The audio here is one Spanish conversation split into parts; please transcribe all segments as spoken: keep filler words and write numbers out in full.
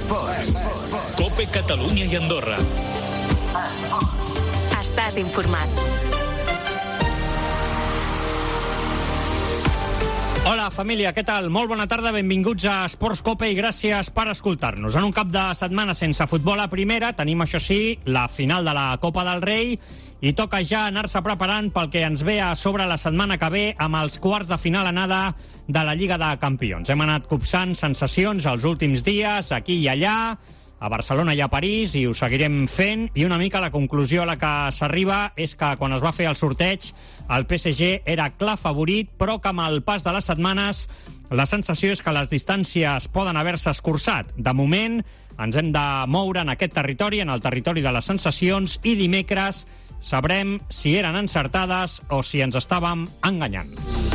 Esports. Cope Catalunya i Andorra. Estàs informat. Hola, família, què tal? Molt bona tarda, benvinguts a Esports Cope i gràcies per escoltar-nos. En un cap de setmana sense futbol a primera, tenim, això sí, la final de la Copa del Rei i toca ja anar-se preparant pel que ens ve a sobre la setmana que ve amb els quarts de final anada de la Lliga de Campions. Hem anat copsant sensacions els últims dies, aquí i allà, a Barcelona i a París, i ho seguirem fent, i una mica la conclusió a la que s'arriba és que quan es va fer el sorteig el P S G era clar favorit, però que amb el pas de les setmanes la sensació és que les distàncies poden haver-se escurçat. De moment ens hem de moure en aquest territori, en el territori de les sensacions, i dimecres sabrem si eren encertades o si ens estàvem enganyant.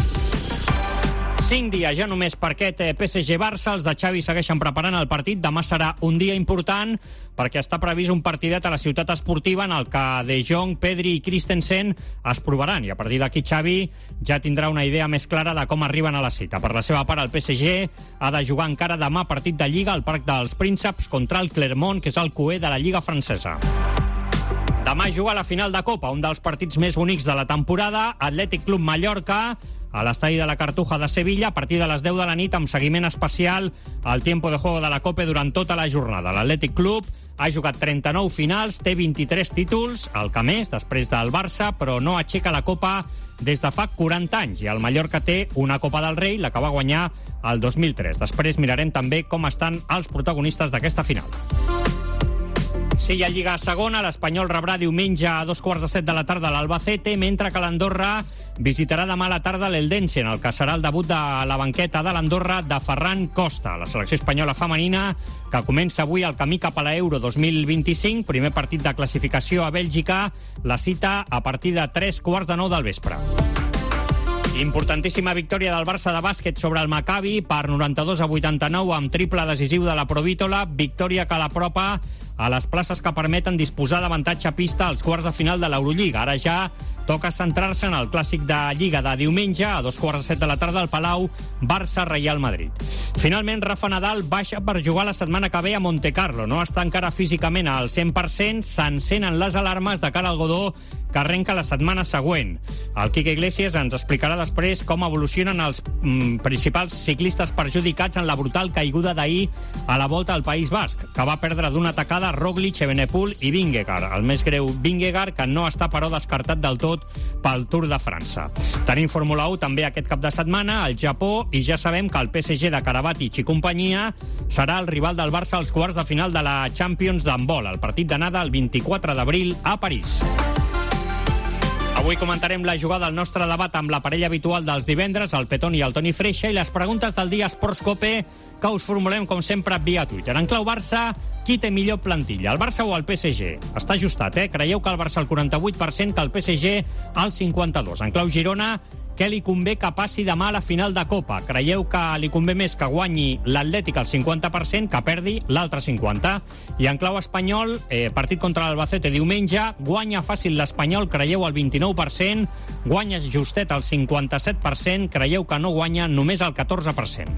Cinc dies ja només per aquest P S G-Barça. Els de Xavi segueixen preparant el partit. Demà serà un dia important perquè està previst un partidet a la ciutat esportiva en el que De Jong, Pedri i Christensen es provaran. I a partir d'aquí Xavi ja tindrà una idea més clara de com arriben a la cita. Per la seva part, el P S G ha de jugar encara demà partit de Lliga al Parc dels Prínceps contra el Clermont, que és el cuer de la Lliga francesa. Demà juga la final de Copa, un dels partits més bonics de la temporada. Atlètic Club Mallorca, a l'estadi de la Cartuja de Sevilla, a partir de les deu de la nit, amb seguiment especial al tiempo de juego de la Copa durant tota la jornada. L'Atlètic Club ha jugat trenta-nou finals, té vint-i-tres títols, el que més, després del Barça, però no aixeca la Copa des de fa quaranta anys. I el Mallorca té una Copa del Rei, la que va guanyar el dos mil tres. Després mirarem també com estan els protagonistes d'aquesta final. Si hi ha Lliga segona, l'Espanyol rebrà diumenge a dos quarts de set de la tarda a l'Albacete, mentre que l'Andorra visitarà demà a la tarda l'Eldense, en el que serà el debut de la banqueta de l'Andorra de Ferran Costa. La selecció espanyola femenina, que comença avui el camí cap a l'Euro dos mil vint-i-cinc, primer partit de classificació a Bèlgica, la cita a partir de tres quarts de nou del vespre. Importantíssima victòria del Barça de bàsquet sobre el Maccabi per noranta-dos a vuitanta-nou amb triple decisiu de la Provítola, victòria que l'apropa a les places que permeten disposar d'avantatge a pista als quarts de final de l'Eurolliga. Ara ja toca centrar-se en el clàssic de Lliga de diumenge a dos quarts de set de la tarda al Palau, Barça-Reial Madrid. Finalment, Rafa Nadal baixa per jugar la setmana que ve a Montecarlo. No està encara físicament al cent per cent, s'encenen les alarmes de cara al Godó, que arrenca la setmana següent. El Quique Iglesias ens explicarà després com evolucionen els mm, principals ciclistes perjudicats en la brutal caiguda d'ahir a la Volta al País Basc, que va perdre d'una tacada Roglic, Evenepoel i Vingegaard. El més greu, Vingegaard, que no està però descartat del tot pel Tour de França. Tenim Fórmula u també aquest cap de setmana al Japó, i ja sabem que el P S G de Karabatic i companyia serà el rival del Barça als quarts de final de la Champions d'handbol, el partit d'anada el vint-i-quatre d'abril a París. Avui comentarem la jugada al nostre debat amb la parella habitual dels divendres, el Petón i el Toni Freixa, i les preguntes del dia Esports Cope, que us formulem, com sempre, via Twitter. En clau Barça, qui té millor plantilla, el Barça o el P S G? Està ajustat, eh? Creieu que el Barça al quaranta-vuit per cent, que el P S G al cinquanta-dos per cent. En clau Girona, què li convé que passi demà a la final de Copa? Creieu que li convé més que guanyi l'Atlètic al cinquanta per cent, que perdi l'altre cinquanta per cent? I en clau espanyol, eh, partit contra l'Albacete diumenge, guanya fàcil l'Espanyol, creieu el vint-i-nou per cent, guanya justet el cinquanta-set per cent, creieu que no guanya només el catorze per cent.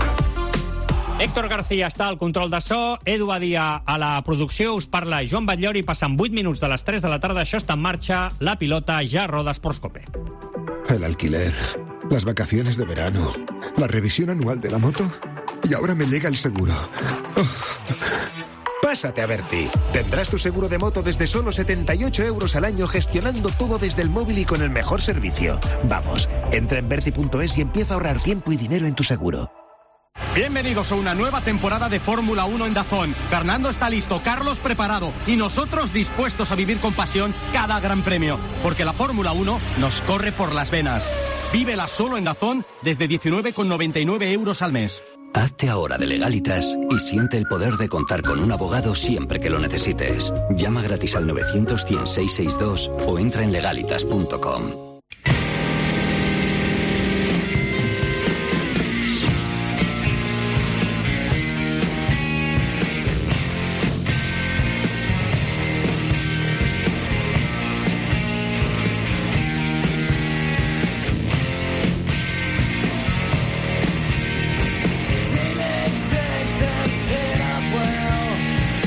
Héctor García està al control de so, Edu Badia a la producció, us parla Joan Batllori, passen vuit minuts de les tres de la tarda, això està en marxa, la pilota ja roda Esports Cope. El alquiler, las vacaciones de verano, la revisión anual de la moto y ahora me llega el seguro. Oh. Pásate a Berti. Tendrás tu seguro de moto desde solo setenta y ocho euros al año, gestionando todo desde el móvil y con el mejor servicio. Vamos, entra en berti punto es y empieza a ahorrar tiempo y dinero en tu seguro. Bienvenidos a una nueva temporada de Fórmula uno en DAZN. Fernando está listo, Carlos preparado y nosotros dispuestos a vivir con pasión cada gran premio, porque la Fórmula uno nos corre por las venas. Vívela solo en DAZN desde diecinueve con noventa y nueve euros al mes. Hazte ahora de Legalitas y siente el poder de contar con un abogado siempre que lo necesites. Llama gratis al novecientos cien seiscientos sesenta y dos o entra en legalitas punto com. Well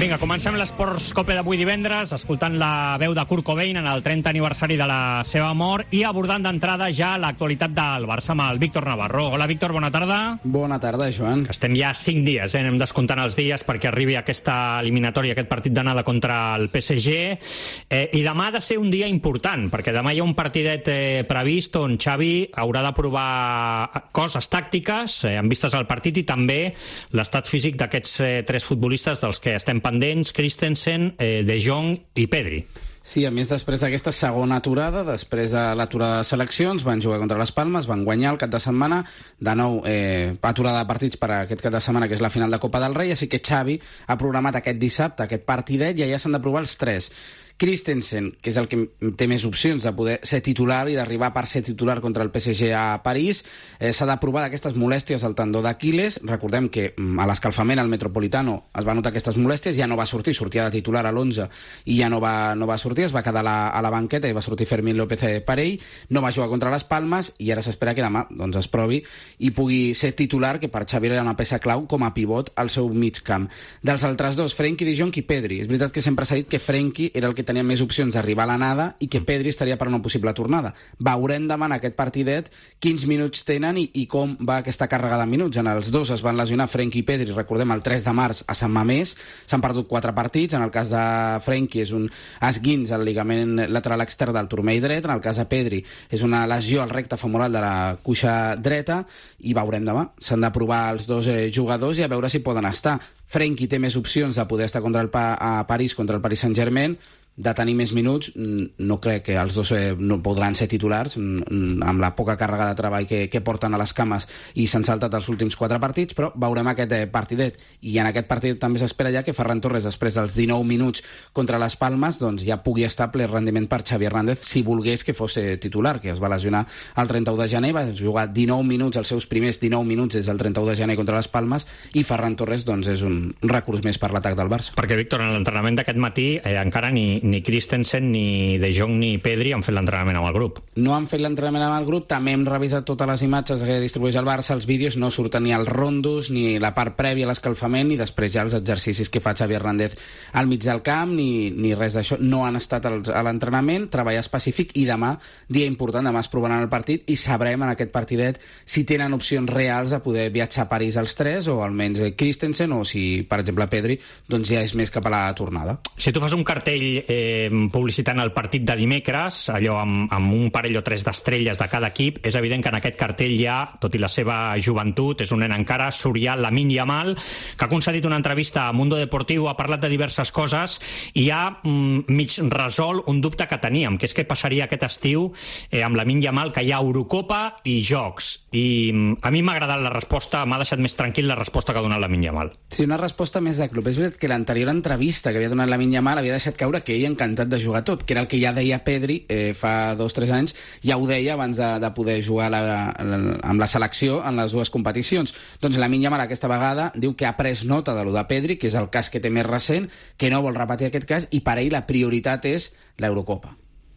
Vinga, comencem l'Esports Cope d'avui divendres, escoltant la veu de Kurt Cobain en el trenta aniversari de la seva mort i abordant d'entrada ja l'actualitat del Barça amb el Víctor Navarro. Hola, Víctor, bona tarda. Bona tarda, Joan. Estem ja cinc dies, eh? Anem descomptant els dies perquè arribi aquesta eliminatòria, aquest partit d'anada contra el P S G. Eh, I demà ha de ser un dia important, perquè demà hi ha un partidet eh, previst on Xavi haurà de provar coses tàctiques eh, en vistes al partit i també l'estat físic d'aquests eh, tres futbolistes dels que estem pendents, Christensen, eh, De Jong i Pedri. Sí, a més, després d'aquesta segona aturada, després de l'aturada de seleccions, van jugar contra les Palmes, van guanyar el cap de setmana, de nou eh, aturada de partits per a aquest cap de setmana, que és la final de Copa del Rei, així que Xavi ha programat aquest dissabte, aquest partidet, i allà s'han de provar els tres. Christensen, que és el que té més opcions de poder ser titular i d'arribar per ser titular contra el P S G a París, eh, s'ha de provar d'aquestes molèsties al tendó d'Aquiles. Recordem que a l'escalfament al Metropolitano es va notar aquestes molèsties, ja no va sortir, sortia de titular a l'onze i ja no va, no va sortir, es va quedar a la, a la banqueta i va sortir Fermín López per ell, no va jugar contra les Palmes i ara s'espera que demà doncs, es provi i pugui ser titular, que per Xavi era una peça clau com a pivot al seu mig camp. Dels altres dos, Frenkie de Jong i Pedri. És veritat que sempre s'ha dit que Frenkie era el que tenia més opcions d'arribar a l'anada i que Pedri estaria per una possible tornada. Veurem demà en aquest partidet quins minuts tenen i, i com va aquesta càrrega de minuts. En els dos es van lesionar Frenkie i Pedri, recordem, el tres de març a Sant Mamés, s'han perdut quatre partits. En el cas de Frenkie és un esguins al ligament lateral extern del turmell dret, en el cas de Pedri és una lesió al recte femoral de la cuixa dreta i veurem demà. S'han de provar els dos eh, jugadors i a veure si poden estar. Frenkie té més opcions de poder estar contra el pa a París contra el Paris Saint-Germain, de tenir més minuts. No crec que els dos eh, no podran ser titulars amb la poca càrrega de treball que, que porten a les cames i s'han saltat els últims quatre partits, però veurem aquest eh, partidet. I en aquest partit també s'espera ja que Ferran Torres, després dels dinou minuts contra les Palmes, doncs ja pugui estar ple rendiment per Xavi Hernández si volgués que fos eh, titular, que es va lesionar el trenta-u de gener, va jugar dinou minuts, els seus primers dinou minuts des del trenta-u de gener contra les Palmes, i Ferran Torres doncs, és un recurs més per l'atac del Barça. Perquè, Víctor, en l'entrenament d'aquest matí eh, encara ni ni Christensen, ni De Jong, ni Pedri han fet l'entrenament amb el grup. No han fet l'entrenament amb el grup, també hem revisat totes les imatges que distribueix el Barça, els vídeos, no surten ni els rondos, ni la part prèvia a l'escalfament, ni després ja els exercicis que fa Xavi Hernández al mig del camp, ni, ni res d'això. No han estat als, a l'entrenament, treball específic, i demà, dia important, demà es provaran el partit i sabrem en aquest partidet si tenen opcions reals de poder viatjar a París els tres, o almenys Christensen, o si, per exemple, Pedri, doncs ja és més cap a la tornada. Si tu fas un cartell eh, publicitant el partit de dimecres, allò amb, amb un parell o tres d'estrelles de cada equip, és evident que en aquest cartell hi ha, tot i la seva joventut, és un nen encara, Surià Lamine Yamal, que ha concedit una entrevista a Mundo Deportiu, ha parlat de diverses coses i ha mm, mig resolt un dubte que teníem, que és què passaria aquest estiu eh, amb Lamine Yamal, que hi ha Eurocopa i Jocs. I mm, a mi m'ha agradat la resposta, m'ha deixat més tranquil la resposta que ha donat Lamine Yamal. Sí, una resposta més de club. És veritat que l'anterior entrevista que havia donat Lamine Yamal havia deixat caure que ell encantat de jugar tot, que era el que ja deia Pedri eh, fa dos o tres anys, ja ho deia abans de, de poder jugar la, la, amb la selecció en les dues competicions. Doncs Lamine Yamal aquesta vegada diu que ha pres nota de lo de Pedri, que és el cas que té més recent, que no vol repetir aquest cas, i per ell la prioritat és l'Eurocopa.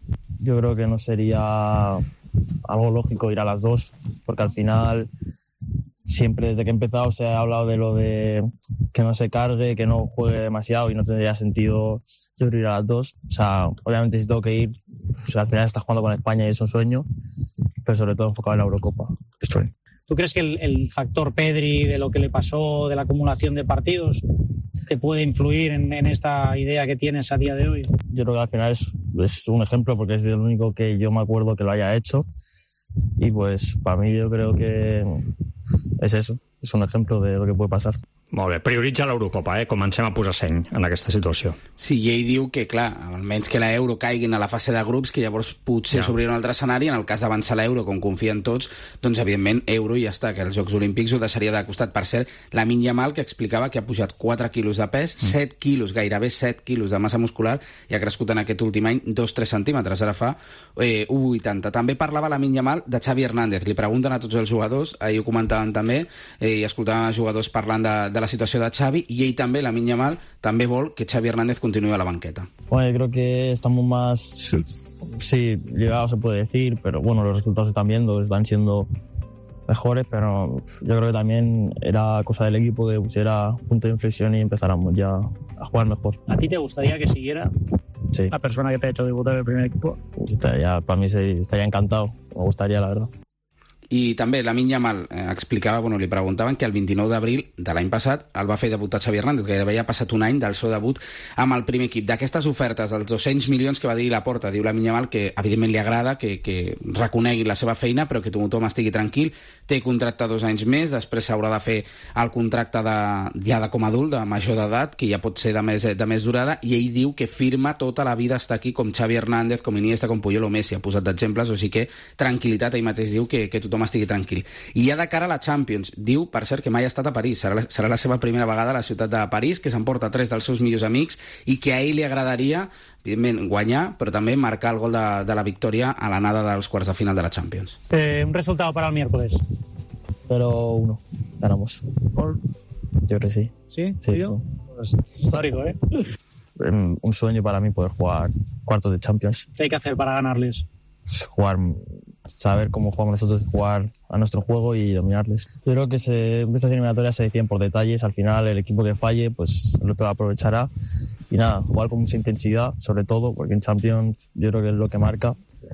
Yo creo que no sería algo lógico ir a las dos, porque al final siempre desde que he empezado se ha hablado de lo de que no se cargue, que no juegue demasiado, y no tendría sentido yo ir a las dos. O sea, obviamente si tengo que ir, pues, al final estás jugando con España y es un sueño, pero sobre todo enfocado en la Eurocopa. Estoy. ¿Tú crees que el, el factor Pedri, de lo que le pasó, de la acumulación de partidos, te puede influir en, en esta idea que tienes a día de hoy? Yo creo que al final es, es un ejemplo, porque es el único que yo me acuerdo que lo haya hecho. Y pues para mí yo creo que és eso, és un exemple de lo que puede passar. Molt bé, prioritza l'Eurocopa, eh? Comencem a posar seny en aquesta situació. Sí, i ell diu que, clar, almenys que l'Euro caiguin a la fase de grups, que llavors potser ja s'obrirà un altre escenari. En el cas d'avançar l'Euro, com confien tots, doncs evidentment Euro i ja està, que els Jocs Olímpics ho deixaria de costat. Per cert, Lamine Yamal, que explicava que ha pujat quatre quilos de pes, mm. set quilos, gairebé set quilos de massa muscular, i ha crescut en aquest últim any dos a tres centímetres, ara fa eh, u coma vuitanta. També parlava Lamine Yamal de Xavi Hernández. Li pregunten a tots els jugadors, ahir ho comentaven també, eh, i escoltaven els jugadors parlant de, de la situació de Xavi, y ell també, Lamine Yamal, també vol que Xavi Hernández continúe a la banqueta. Bueno, yo creo que estamos más, sí, sí, llegados se puede decir, pero bueno, los resultados se están viendo, están siendo mejores, pero yo creo que también era cosa del equipo que pusiera punto de inflexión y empezáramos ya a jugar mejor. ¿A ti te gustaría que siguiera sí. la persona que te ha hecho debutar en el primer equipo? Estaría, para mí estaría encantado, me gustaría, la verdad. I també Lamine Yamal eh, explicava, bueno, li preguntaven que el vint-i-nou d'abril de l'any passat el va fer debutar Xavi Hernández, que gairebé ja ha passat un any del seu debut amb el primer equip. D'aquestes ofertes, dels dos-cents milions que va dir Laporta, diu Lamine Yamal que evidentment li agrada, que, que reconegui la seva feina, però que tothom estigui tranquil, té contracte dos anys més, després s'haurà de fer el contracte de, ja de com a adult, de major d'edat, que ja pot ser de més, de més durada, i ell diu que firma tota la vida estar aquí, com Xavi Hernández, com Iniesta, com Puyol o Messi, ha posat d'exemples, o sigui que tranquil·litat, ell mateix diu que, que tothom estigui tranquil. I ja de cara a la Champions, diu, per cert, que mai ha estat a París, serà la, serà la seva primera vegada a la ciutat de París, que s'emporta tres dels seus millors amics i que a ell li agradaria, evidentment, guanyar, però també marcar el gol de, de la victòria a l'anada dels quarts de final de la Champions. Eh, un resultado para el miércoles. cero uno, ganamos. ¿Por? Yo creo que sí. ¿Sí? Sí, sí. Pues, histórico, ¿eh? Un sueño para mí poder jugar cuartos de Champions. ¿Qué hay que hacer para ganarles? Jugar, saber cómo jugamos nosotros, jugar a nuestro juego y dominarles. Yo creo que se, estas eliminatorias se deciden por detalles. Al final, el equipo que falle, pues el otro aprovechará. Y nada, jugar con mucha intensidad, sobre todo, porque en Champions yo creo que es lo que marca.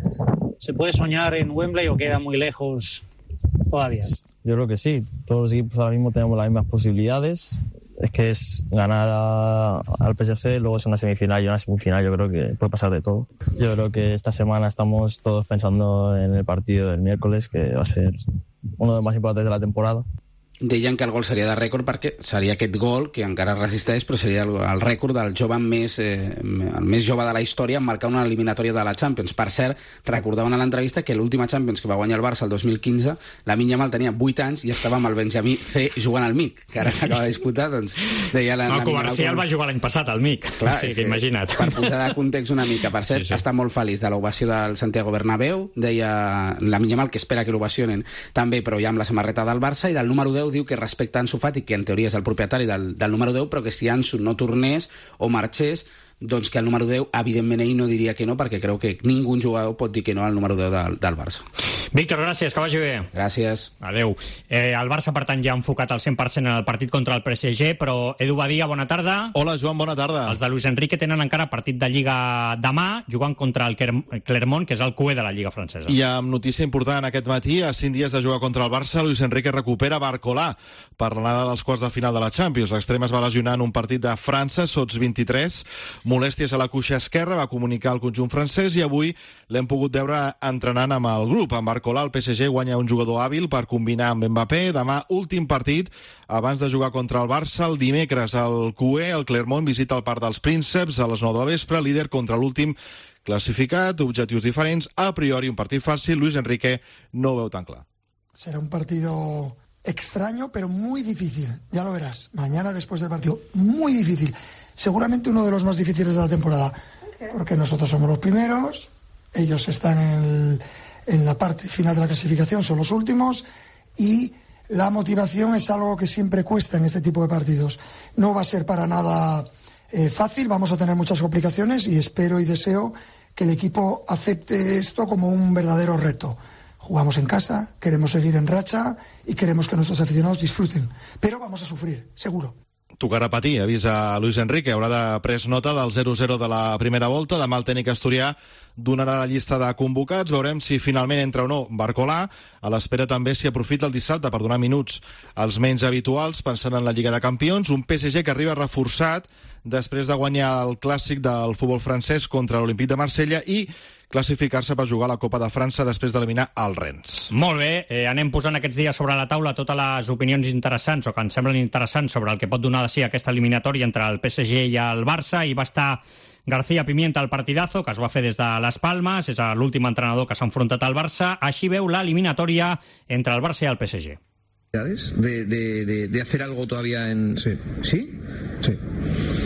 ¿Se puede soñar en Wembley o queda muy lejos todavía? Yo creo que sí. Todos los equipos ahora mismo tenemos las mismas posibilidades. Es que es ganar a, al P S G, luego es una semifinal y una semifinal, yo creo que puede pasar de todo. Yo creo que esta semana estamos todos pensando en el partido del miércoles, que va a ser uno de los más importantes de la temporada. Deien que el gol seria de rècord perquè seria aquest gol que encara resisteix, però seria el, el rècord del jove més, eh, el més jove de la història en marcar una eliminatòria de la Champions. Per cert, recordaven a l'entrevista que l'última Champions que va guanyar el Barça el dos mil quinze, Lamine Yamal tenia vuit anys i estava amb el Benjamí C jugant al M I C, que ara s'acaba de disputar, doncs deia la, el Comercial va jugar l'any passat al M I C. Clar, sí, que imagina't. Per posar de context una mica. Per cert, sí, sí. Està molt feliç de l'ovació del Santiago Bernabéu, deia Lamine Yamal que espera que l'ovacionen també, però ja amb la samarreta del Barça, i del número deu diu que respecte a Ansu Fati, que en teoria és el propietari del, del número deu, però que si Ansu no tornés o marxés, doncs que el número deu, evidentment ell no diria que no, perquè creu que ningú jugador pot dir que no al número deu del, del Barça. Víctor, gràcies, que vagi bé. Gràcies. Adéu. Eh, el Barça, per tant, ja ha enfocat al cent per cent en el partit contra el P S G, però Edu Badia, bona tarda. Hola, Joan, bona tarda. Els de Luis Enrique tenen encara partit de Lliga demà, jugant contra el Clermont, que és el cué de la Lliga francesa. I amb notícia important aquest matí, a cinc dies de jugar contra el Barça, Luis Enrique recupera Barcolà per l'anada dels quarts de final de la Champions. L'extrem es va lesionar en un partit de França, sots vint-i-tres, molèsties a la cuixa esquerra, va comunicar al conjunt francès i avui l'hem pogut veure entrenant amb el grup. En Barcolà, el P S G guanya un jugador hàbil per combinar amb Mbappé. Demà, últim partit, abans de jugar contra el Barça. El dimecres, el cué, el Clermont, visita el Parc dels Prínceps a les nou del vespre, líder contra l'últim clasificat, objectius diferents. A priori, un partit fàcil. Luis Enrique no ho veu tan clar. Será un partido extraño, pero muy difícil. Ya lo verás. Mañana, después del partido, muy difícil. Seguramente uno de los más difíciles de la temporada. Okay. Porque nosotros somos los primeros, ellos están en, el, en la parte final de la clasificación, son los últimos, y la motivación es algo que siempre cuesta en este tipo de partidos. No va a ser para nada eh, fácil, vamos a tener muchas complicaciones y espero y deseo que el equipo acepte esto como un verdadero reto. Jugamos en casa, queremos seguir en racha y queremos que nuestros aficionados disfruten. Pero vamos a sufrir, seguro. Tocarà patir, avisa Luis Enrique. Haurà de pres nota del zero zero de la primera volta. Demà el tècnic asturià donarà la llista de convocats. Veurem si finalment entra o no Barcolà. A l'espera també si aprofita el dissabte per donar minuts als menys habituals, pensant en la Lliga de Campions. Un P S G que arriba reforçat després de guanyar el clàssic del futbol francès contra l'Olympique de Marsella i classificar-se per jugar a la Copa de França després d'eliminar el Rennes. Molt bé, eh, anem posant aquests dies sobre la taula totes les opinions interessants o que ens semblen interessants sobre el que pot donar de si aquesta eliminatòria entre el P S G i el Barça. I va estar García Pimienta al partidazo, que es va fer des de Les Palmes, és l'últim entrenador que s'ha enfrontat al Barça. Així veu l'eliminatòria entre el Barça i el P S G. De, de, de, de hacer algo todavía en... Sí. ¿Sí? Sí.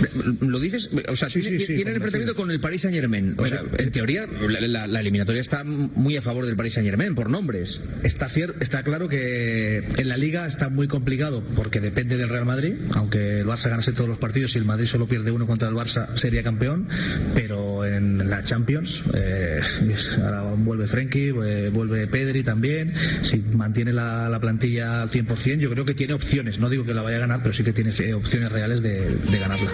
lo dices, o sea, sí, tiene, sí, sí, tiene el enfrentamiento con el Paris Saint-Germain. O sea, en teoría, la, la, la eliminatoria está muy a favor del Paris Saint-Germain, por nombres. Está, cier- está claro que en la Liga está muy complicado, porque depende del Real Madrid, aunque el Barça ganase todos los partidos y el Madrid solo pierde uno contra el Barça, sería campeón, pero en la Champions, eh, ahora vuelve Frenkie, vuelve Pedri también, si mantiene la, la plantilla al cien por ciento, yo creo que tiene opciones, no digo que la vaya a ganar, pero sí que tiene opciones reales de, de ganarla.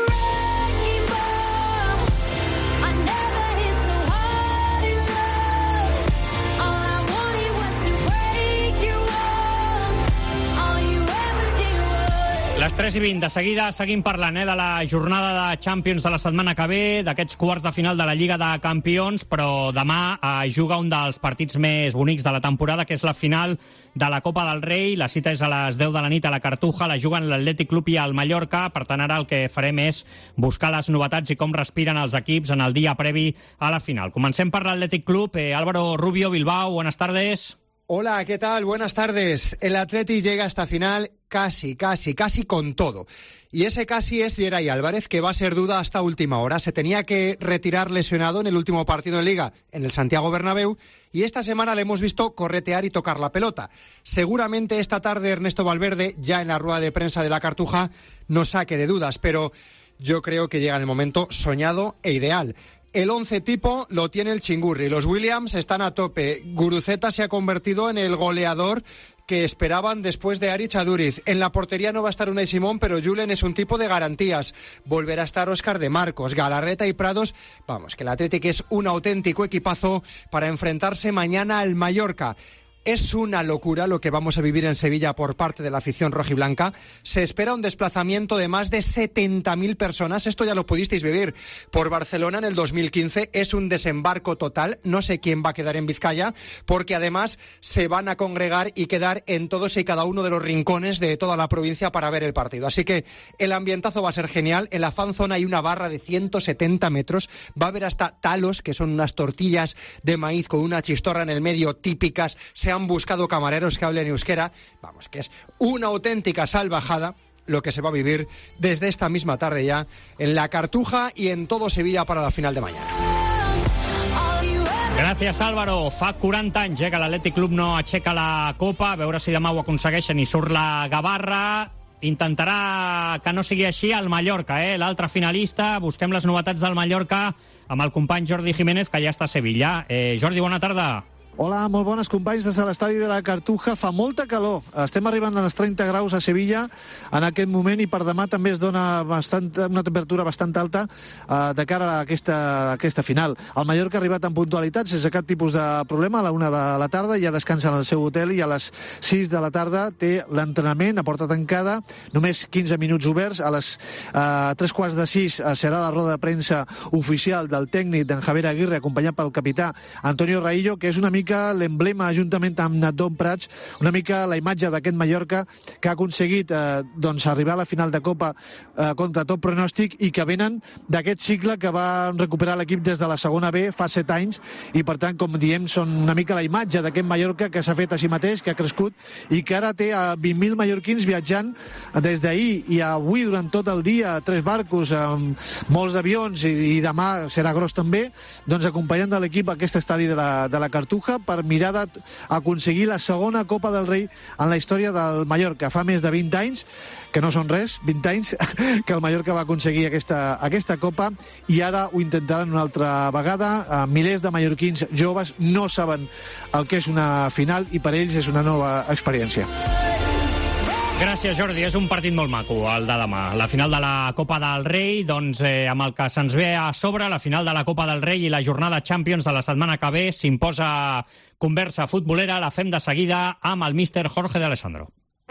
Les tres i vint, de seguida seguim parlant eh, de la jornada de Champions de la setmana que ve, d'aquests quarts de final de la Lliga de Campions, però demà eh, juga un dels partits més bonics de la temporada, que és la final de la Copa del Rei. La cita és a les deu de la nit a la Cartuja, la juguen l'Atlètic Club i el Mallorca. Per tant, ara el que farem és buscar les novetats i com respiren els equips en el dia previ a la final. Comencem per l'Atlètic Club. Eh, Álvaro Rubio, Bilbao, buenas tardes. Hola, ¿qué tal? Buenas tardes. El Atleti llega a esta final casi, casi, casi con todo. Y ese casi es Geray Álvarez, que va a ser duda hasta última hora. Se tenía que retirar lesionado en el último partido en Liga, en el Santiago Bernabéu, y esta semana le hemos visto corretear y tocar la pelota. Seguramente esta tarde Ernesto Valverde, ya en la rueda de prensa de la Cartuja, nos saque de dudas, pero yo creo que llega en el momento soñado e ideal. El once tipo lo tiene el Chingurri. Los Williams están a tope. Guruceta se ha convertido en el goleador que esperaban después de Aritz Aduriz. En la portería no va a estar Unai Simón, pero Julen es un tipo de garantías. Volverá a estar Óscar de Marcos, Galarreta y Prados. Vamos, que el Athletic es un auténtico equipazo para enfrentarse mañana al Mallorca. Es una locura lo que vamos a vivir en Sevilla por parte de la afición rojiblanca. Se espera un desplazamiento de más de setenta mil personas. Esto ya lo pudisteis vivir por Barcelona en el dos mil quince. Es un desembarco total. No sé quién va a quedar en Vizcaya, porque además se van a congregar y quedar en todos y cada uno de los rincones de toda la provincia para ver el partido. Así que el ambientazo va a ser genial. En la fanzona hay una barra de ciento setenta metros. Va a haber hasta talos, que son unas tortillas de maíz con una chistorra en el medio típicas. Se han buscado camareros que hablen euskera. Vamos, que es una auténtica salvajada lo que se va a vivir desde esta misma tarde ya en la Cartuja y en todo Sevilla para la final de mañana. Gràcies, Álvaro. Fa quaranta anys eh, que l'Atlètic Club no aixeca la Copa. A veure si demà ho aconsegueixen i surt la Gavarra. Intentarà que no sigui així el Mallorca, eh? L'altre finalista. Busquem les novetats del Mallorca amb el company Jordi Jiménez, que ja està a Sevilla. Eh, Jordi, bona tarda. Hola, molt bones companys des de l'estadi de la Cartuja. Fa molta calor. Estem arribant als trenta graus a Sevilla en aquest moment i per demà també es dona bastant, una temperatura bastant alta uh, de cara a aquesta, a aquesta final. El Mallorca ha arribat en puntualitat sense cap tipus de problema. A la una de la tarda ja descansa en el seu hotel i a les sis de la tarda té l'entrenament a porta tancada, només quinze minuts oberts. A les uh, tres quarts de sis uh, serà la roda de premsa oficial del tècnic d'en Javier Aguirre, acompanyat pel capità Antonio Raillo, que és una mica l'emblema, juntament amb Nadon Prats, una mica la imatge d'aquest Mallorca que ha aconseguit eh, doncs arribar a la final de Copa eh, contra tot pronòstic i que venen d'aquest cicle que va recuperar l'equip des de la segona B fa set anys i per tant, com diem, són una mica la imatge d'aquest Mallorca que s'ha fet a si mateix, que ha crescut i que ara té a vint mil mallorquins viatjant des d'ahir i avui durant tot el dia, tres barcos amb molts d'avions i, i demà serà gros també, doncs acompanyant de l'equip a aquest estadi de la, de la Cartuja per mirar d'aconseguir la segona Copa del Rei en la història del Mallorca. Fa més de vint anys, que no són res, vint anys, que el Mallorca va aconseguir aquesta, aquesta Copa i ara ho intentaran una altra vegada. Milers de mallorquins joves no saben el que és una final i per ells és una nova experiència. Gràcies, Jordi. És un partit molt maco, el de demà. La final de la Copa del Rei, doncs, eh, amb el que se'ns ve a sobre, la final de la Copa del Rei i la jornada Champions de la setmana que ve, s'imposa conversa futbolera. La fem de seguida amb el míster Jorge de Alessandro.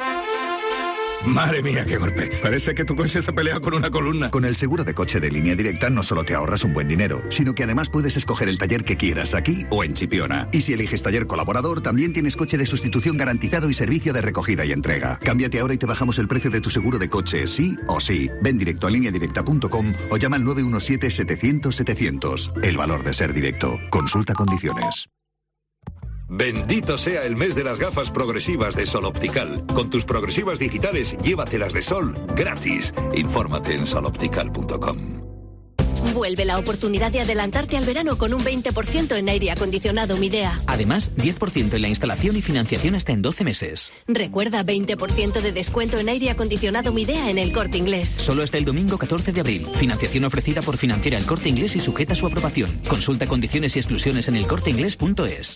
Madre mía, qué golpe. Parece que tu coche se ha peleado con una columna. Con el seguro de coche de Línea Directa no solo te ahorras un buen dinero, sino que además puedes escoger el taller que quieras aquí o en Chipiona. Y si eliges taller colaborador, también tienes coche de sustitución garantizado y servicio de recogida y entrega. Cámbiate ahora y te bajamos el precio de tu seguro de coche, sí o sí. Ven directo a línea directa punto com o llama al nueve uno siete, setecientos, setecientos. El valor de ser directo. Consulta condiciones. Bendito sea el mes de las gafas progresivas de Sol Optical. Con tus progresivas digitales, llévatelas de sol gratis. Infórmate en sol optical punto com. Vuelve la oportunidad de adelantarte al verano con un veinte por ciento en aire acondicionado Midea. Además, diez por ciento en la instalación y financiación hasta en doce meses. Recuerda, veinte por ciento de descuento en aire acondicionado Midea en El Corte Inglés. Solo hasta el domingo catorce de abril. Financiación ofrecida por Financiera El Corte Inglés y sujeta a su aprobación. Consulta condiciones y exclusiones en el corte inglés punto es.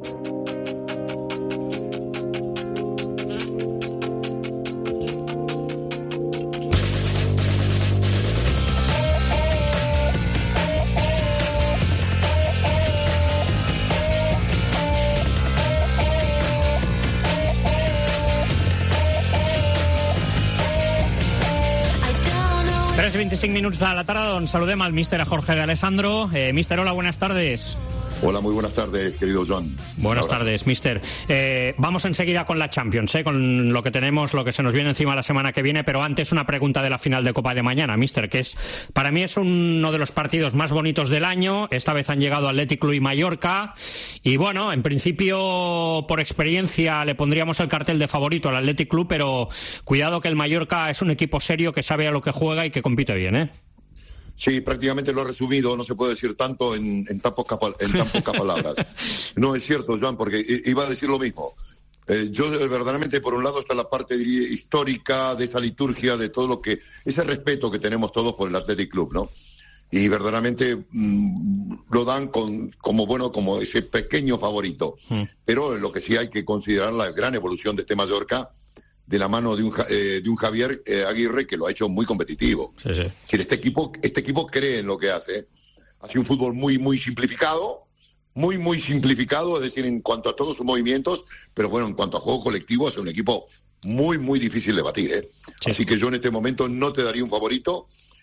tres veinticinc minuts de la tarda, doncs saludem al míster, a Jorge de Alessandro. Eh, míster, hola, buenas tardes. Hola, muy buenas tardes, querido John. Buenas tardes, mister. Eh, vamos enseguida con la Champions, eh, con lo que tenemos, lo que se nos viene encima la semana que viene, pero antes una pregunta de la final de Copa de mañana, mister, que es, para mí es uno de los partidos más bonitos del año. Esta vez han llegado Athletic Club y Mallorca, y bueno, en principio, por experiencia, le pondríamos el cartel de favorito al Athletic Club, pero cuidado que el Mallorca es un equipo serio que sabe a lo que juega y que compite bien, ¿eh? Sí, prácticamente lo he resumido, no se puede decir tanto en, en, tan, poca, en tan pocas palabras. No es cierto, Joan, porque iba a decir lo mismo. Eh, yo verdaderamente, por un lado, está la parte diría, histórica de esa liturgia, de todo lo que, ese respeto que tenemos todos por el Athletic Club, ¿no? Y verdaderamente mmm, lo dan con, como bueno, como ese pequeño favorito. Mm. Pero lo que sí hay que considerar la gran evolución de este Mallorca, de la mano de un, eh, de un Javier eh, Aguirre que lo ha hecho muy competitivo. Sí, sí. Es decir, este equipo, este equipo cree en lo que hace. Hace un fútbol muy, muy simplificado, muy, muy simplificado, es decir, en cuanto a todos sus movimientos, pero bueno, en cuanto a juego colectivo, es un equipo muy, muy difícil de batir, ¿eh? Sí. Así que yo en este momento no te daría un favorito,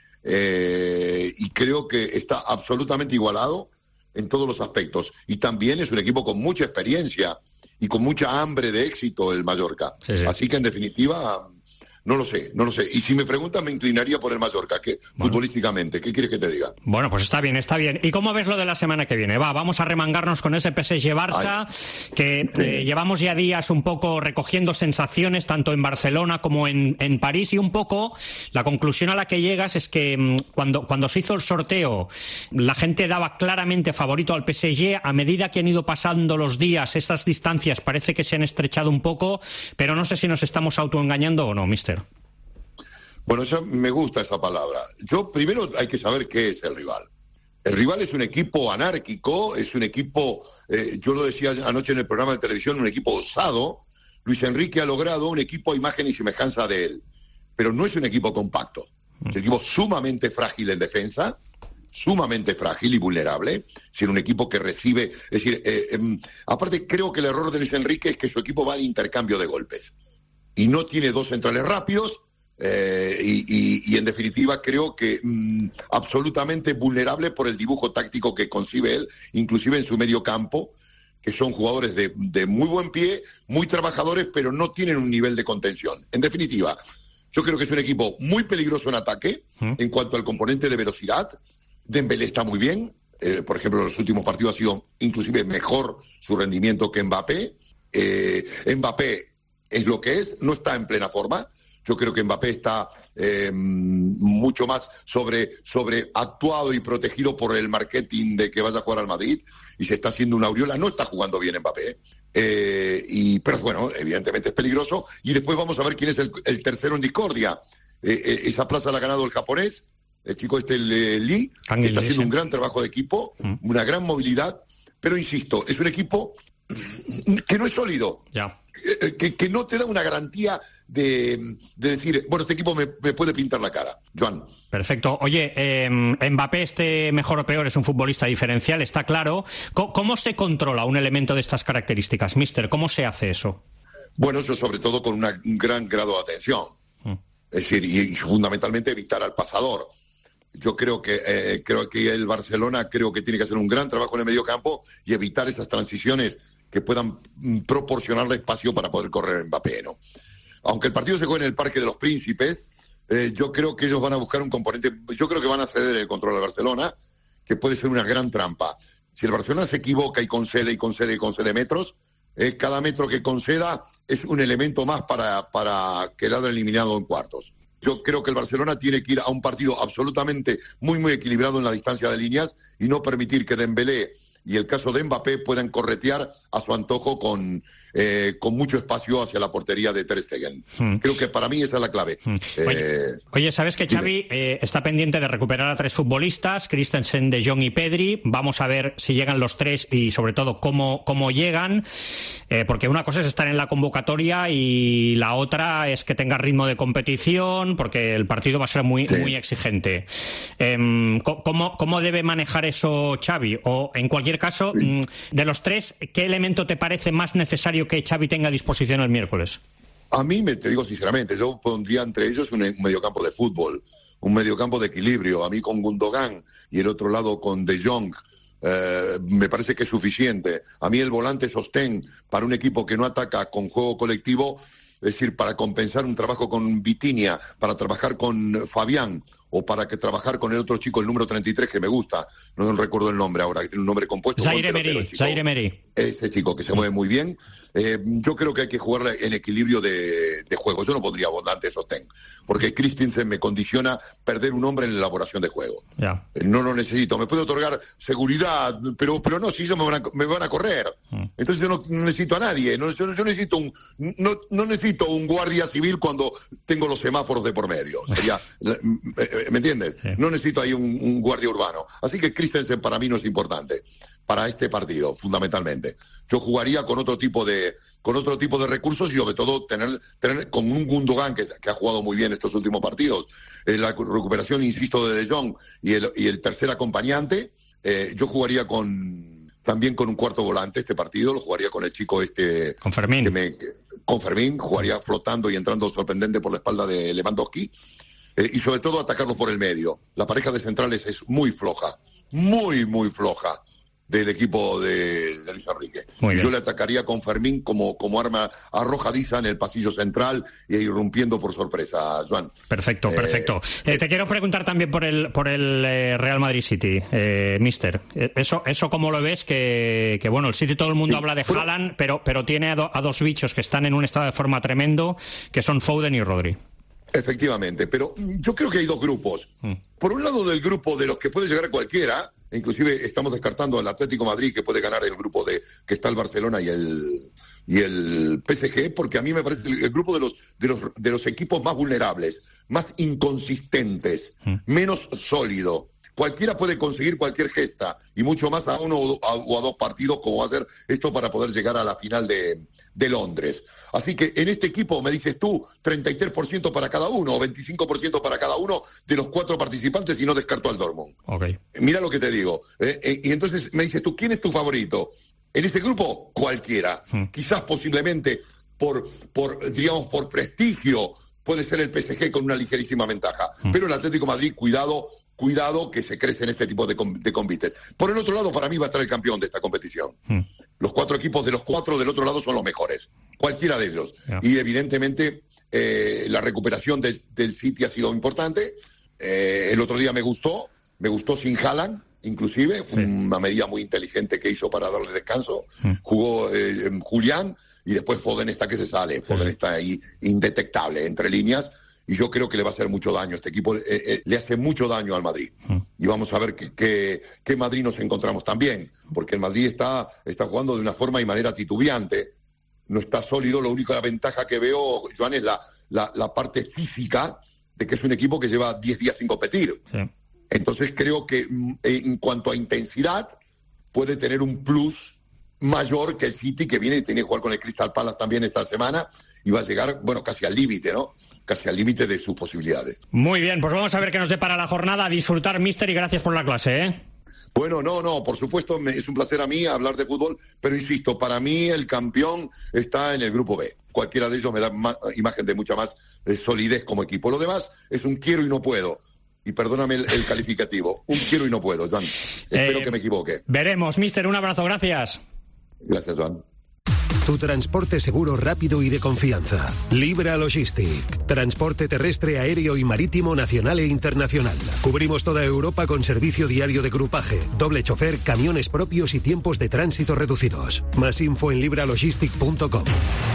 eh, y creo que está absolutamente igualado en todos los aspectos. Y también es un equipo con mucha experiencia y con mucha hambre de éxito el Mallorca. Sí, sí. Así que, en definitiva, no lo sé, no lo sé. Y si me preguntan, me inclinaría por el Mallorca, que bueno. futbolísticamente. ¿Qué quieres que te diga? Bueno, pues está bien, está bien. ¿Y cómo ves lo de la semana que viene? Va, vamos a remangarnos con ese P S G-Barça, Ay. que eh, llevamos ya días un poco recogiendo sensaciones, tanto en Barcelona como en, en París, y un poco la conclusión a la que llegas es que cuando, cuando se hizo el sorteo, la gente daba claramente favorito al P S G. A medida que han ido pasando los días, esas distancias parece que se han estrechado un poco, pero no sé si nos estamos autoengañando o no, mister. Bueno, eso, me gusta esa palabra. Yo, primero hay que saber qué es el rival. El rival es un equipo anárquico, es un equipo, eh, yo lo decía anoche en el programa de televisión, un equipo osado. Luis Enrique ha logrado un equipo a imagen y semejanza de él, pero no es un equipo compacto. Es un equipo sumamente frágil en defensa, sumamente frágil y vulnerable, es un equipo que recibe, es decir, eh, eh, aparte creo que el error de Luis Enrique es que su equipo va al intercambio de golpes y no tiene dos centrales rápidos. Eh, y, y, y en definitiva creo que mmm, absolutamente vulnerable por el dibujo táctico que concibe él, inclusive en su medio campo, que son jugadores de, de muy buen pie, muy trabajadores, pero no tienen un nivel de contención. En definitiva, yo creo que es un equipo muy peligroso en ataque, ¿Mm? En cuanto al componente de velocidad. Dembélé está muy bien, eh, por ejemplo, en los últimos partidos ha sido inclusive mejor su rendimiento que Mbappé. eh, Mbappé es lo que es, no está en plena forma. Yo creo que Mbappé está eh, mucho más sobre, sobre actuado y protegido por el marketing de que vaya a jugar al Madrid, y se está haciendo una aureola. No está jugando bien Mbappé, eh, y, pero bueno, evidentemente es peligroso. Y después vamos a ver quién es el, el tercero en discordia. Eh, eh, esa plaza la ha ganado el japonés, el chico este, el eh, Lee, que está haciendo un gran trabajo de equipo, mm. una gran movilidad, pero insisto, es un equipo que no es sólido, ya. que, que no te da una garantía de, de decir, bueno, este equipo me, me puede pintar la cara. Joan. Perfecto. Oye, eh, Mbappé, este mejor o peor, es un futbolista diferencial, está claro. ¿Cómo, cómo se controla un elemento de estas características, mister? ¿Cómo se hace eso? Bueno, eso sobre todo con una, un gran grado de atención. Mm. Es decir, y, y fundamentalmente evitar al pasador. Yo creo que eh, creo que el Barcelona creo que tiene que hacer un gran trabajo en el medio campo y evitar esas transiciones que puedan mm, proporcionarle espacio para poder correr Mbappé, ¿no? Aunque el partido se juegue en el Parque de los Príncipes, eh, yo creo que ellos van a buscar un componente, yo creo que van a ceder el control al Barcelona, que puede ser una gran trampa. Si el Barcelona se equivoca y concede y concede y concede metros, eh, cada metro que conceda es un elemento más para, para quedar eliminado en cuartos. Yo creo que el Barcelona tiene que ir a un partido absolutamente muy, muy equilibrado en la distancia de líneas y no permitir que Dembélé y el caso de Mbappé puedan corretear a su antojo con, eh, con mucho espacio hacia la portería de Ter Stegen. Hmm. Creo que para mí esa es la clave. Hmm. Oye, eh, oye, ¿sabes que Xavi eh, está pendiente de recuperar a tres futbolistas, Christensen, De Jong y Pedri? Vamos a ver si llegan los tres y sobre todo cómo, cómo llegan, eh, porque una cosa es estar en la convocatoria y la otra es que tenga ritmo de competición, porque el partido va a ser muy, sí. muy exigente. Eh, ¿cómo, ¿Cómo debe manejar eso Xavi? O en cualquier caso, sí. de los tres, ¿qué elemento te parece más necesario que Xavi tenga a disposición el miércoles? A mí, me, te digo sinceramente, yo pondría entre ellos un, un mediocampo de fútbol, un mediocampo de equilibrio. A mí con Gundogan y el otro lado con De Jong, eh, me parece que es suficiente. A mí el volante sostén para un equipo que no ataca con juego colectivo, es decir, para compensar un trabajo con Vitinha, para trabajar con Fabián, o para que trabajar con el otro chico, el número treinta y tres, que me gusta, no recuerdo el nombre ahora, que tiene un nombre compuesto. Zaire Emery, Zaire Emery. Ese chico que se mueve muy bien. Eh, yo creo que hay que jugar en equilibrio de, de juego. Yo no pondría volante sostén, porque Christensen me condiciona perder un hombre en la elaboración de juego. Yeah. No lo necesito. Me puede otorgar seguridad, pero pero no, si ellos me van a, me van a correr. Mm. Entonces yo no, no necesito a nadie. No, yo, yo necesito un no, no necesito un guardia civil cuando tengo los semáforos de por medio. Sería, ¿me entiendes? Sí. No necesito ahí un, un guardia urbano. Así que Christensen para mí no es importante para este partido, fundamentalmente. Yo jugaría con otro tipo de con otro tipo de recursos y sobre todo tener, tener con un Gundogan que, que ha jugado muy bien estos últimos partidos, eh, la recuperación, insisto, de De Jong y el, y el tercer acompañante. Eh, yo jugaría con también con un cuarto volante este partido, lo jugaría con el chico este... Con Fermín. Que me, que, con Fermín, jugaría flotando y entrando sorprendente por la espalda de Lewandowski. Eh, y sobre todo atacarlo por el medio. La pareja de centrales es muy floja, muy, muy floja del equipo de, de Luis Enrique. Y yo le atacaría con Fermín como, como arma arrojadiza en el pasillo central y irrumpiendo por sorpresa, Joan. Perfecto, perfecto. Eh, eh, te quiero preguntar también por el por el eh, Real Madrid City, eh, mister. Eso, eso ¿cómo lo ves? Que, que bueno, el City todo el mundo sí, habla de pero... Haaland, pero, pero tiene a, do, a dos bichos que están en un estado de forma tremendo, que son Foden y Rodri. Efectivamente, pero yo creo que hay dos grupos. Mm. Por un lado, del grupo de los que puede llegar a cualquiera, inclusive estamos descartando al Atlético Madrid, que puede ganar el grupo de que está el Barcelona y el y el P S G, porque a mí me parece el, el grupo de los de los de los equipos más vulnerables, más inconsistentes, mm. menos sólido. Cualquiera puede conseguir cualquier gesta, y mucho más a uno o a, o a dos partidos, como va a ser esto para poder llegar a la final de, de Londres. Así que en este equipo, me dices tú, treinta y tres por ciento para cada uno, o veinticinco por ciento para cada uno de los cuatro participantes, y no descarto al Dortmund. Okay. Mira lo que te digo. Eh, eh, y entonces me dices tú, ¿quién es tu favorito? En este grupo, cualquiera. Hmm. Quizás posiblemente por, por, digamos, por prestigio, puede ser el P S G con una ligerísima ventaja. Hmm. Pero el Atlético de Madrid, cuidado, cuidado que se crece en este tipo de, de convites. Por el otro lado, para mí va a estar el campeón de esta competición. Hmm. Los cuatro equipos de los cuatro del otro lado son los mejores. Cualquiera de ellos. Yeah. Y evidentemente eh, la recuperación de, del City ha sido importante. Eh, el otro día me gustó, me gustó sin Haaland, inclusive. Fue sí. una medida muy inteligente que hizo para darle descanso. Hmm. Jugó eh, Julián y después Foden está que se sale. Foden sí. está ahí indetectable entre líneas. Y yo creo que le va a hacer mucho daño. Este equipo eh, eh, le hace mucho daño al Madrid. Mm. Y vamos a ver qué, qué, qué Madrid nos encontramos también. Porque el Madrid está, está jugando de una forma y manera titubeante. No está sólido. Lo único, la ventaja que veo, Joan, es la, la, la parte física de que es un equipo que lleva diez días sin competir. Sí. Entonces creo que en cuanto a intensidad puede tener un plus mayor que el City, que viene y tiene que jugar con el Crystal Palace también esta semana. Y va a llegar, bueno, casi al límite, ¿no? Casi al límite de sus posibilidades. Muy bien, pues vamos a ver qué nos depara la jornada. A disfrutar, mister, y gracias por la clase, ¿eh? Bueno, no, no, por supuesto, me, es un placer a mí hablar de fútbol, pero insisto, para mí el campeón está en el grupo B. Cualquiera de ellos me da más, imagen de mucha más eh, solidez como equipo. Lo demás es un quiero y no puedo. Y perdóname el, el calificativo, un quiero y no puedo, Joan. Espero eh, que me equivoque. Veremos, mister, un abrazo, gracias. Gracias, Joan. Tu transporte seguro, rápido y de confianza. Libra Logistic. Transporte terrestre, aéreo y marítimo nacional e internacional. Cubrimos toda Europa con servicio diario de grupaje, doble chofer, camiones propios y tiempos de tránsito reducidos. Más info en libralogistic punto com.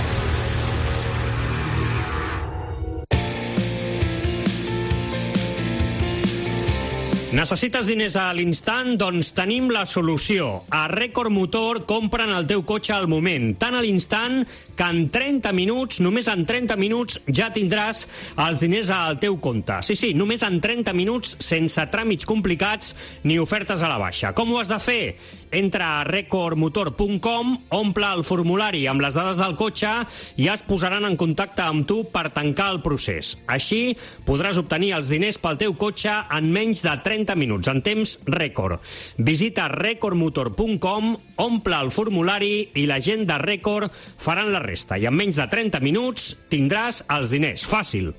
Necessites diners a l'instant? Doncs tenim la solució. A Record Motor compren el teu cotxe al moment, tan a l'instant que en trenta minuts, només en trenta minuts, ja tindràs els diners al teu compte. Sí, sí, només en trenta minuts, sense tràmits complicats ni ofertes a la baixa. Com ho has de fer? Entra a record motor punt com, omple el formulari amb les dades del cotxe i es posaran en contacte amb tu per tancar el procés. Així podràs obtenir els diners pel teu cotxe en menys de trenta minuts, en temps rècord. Visita record motor punt com, omple el formulari i la gent de Record faran la resta. I en menys de trenta minuts tindràs els diners. Fàcil.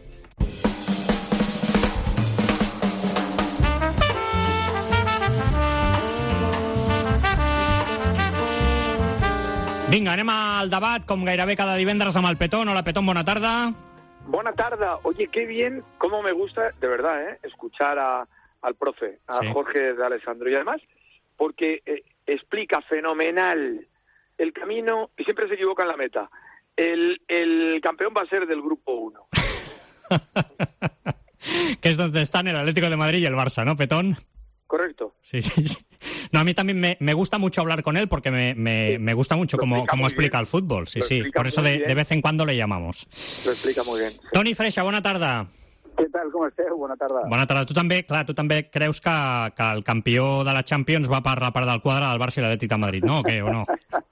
Vinga, anem al debat, com gairebé cada divendres amb el Petón. Hola, Petón, bona tarda. Buena tarde. Oye, qué bien, cómo me gusta, de verdad, ¿eh? escuchar a, al profe, a sí. Jorge de Alessandro. Y además, porque eh, explica fenomenal el camino y siempre se equivoca en la meta. El, el campeón va a ser del grupo uno. Que es donde están el Atlético de Madrid y el Barça, ¿no, Petón? Correcto. Sí, sí, sí. No, a mí también me, me gusta mucho hablar con él porque me, me, sí. me gusta mucho cómo, cómo explica bien el fútbol. Sí, sí. Por eso de, de vez en cuando le llamamos. Lo explica muy bien. Toni Freixa, bona tarda. Què tal, com esteu? Bona tarda. Bona tarda. Tu també, clar, tu també creus que, que el campió de la Champions va per la part del quadre del Barça i l'Atlètic de Madrid, no? O què, o no?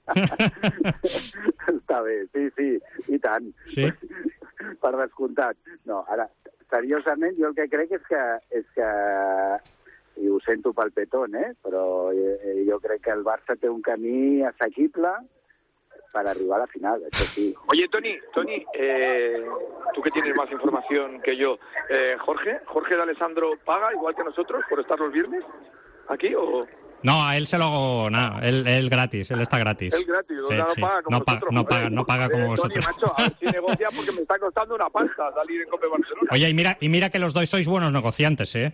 Està bé, sí, sí, i tant. Sí? Per descomptat. No, ara, seriosament, jo el que crec és que, és que i ho sento pel Petón, eh? però eh, jo crec que el Barça té un camí assequible para arribar a la final, eso sí. Oye, Toni, Toni, eh, tú que tienes más información que yo, eh, Jorge, Jorge de Alessandro paga igual que nosotros por estar los viernes aquí o... No, a él se lo hago, nada, él, él gratis, él está gratis. Él gratis, sí, no, sí. paga como no, pa nosotros. No paga, no paga como eh, vosotros. Toni, macho, a ver si negocia porque me está costando una pasta salir en Copa Barcelona. Oye, y mira, y mira que los dos sois buenos negociantes, ¿eh?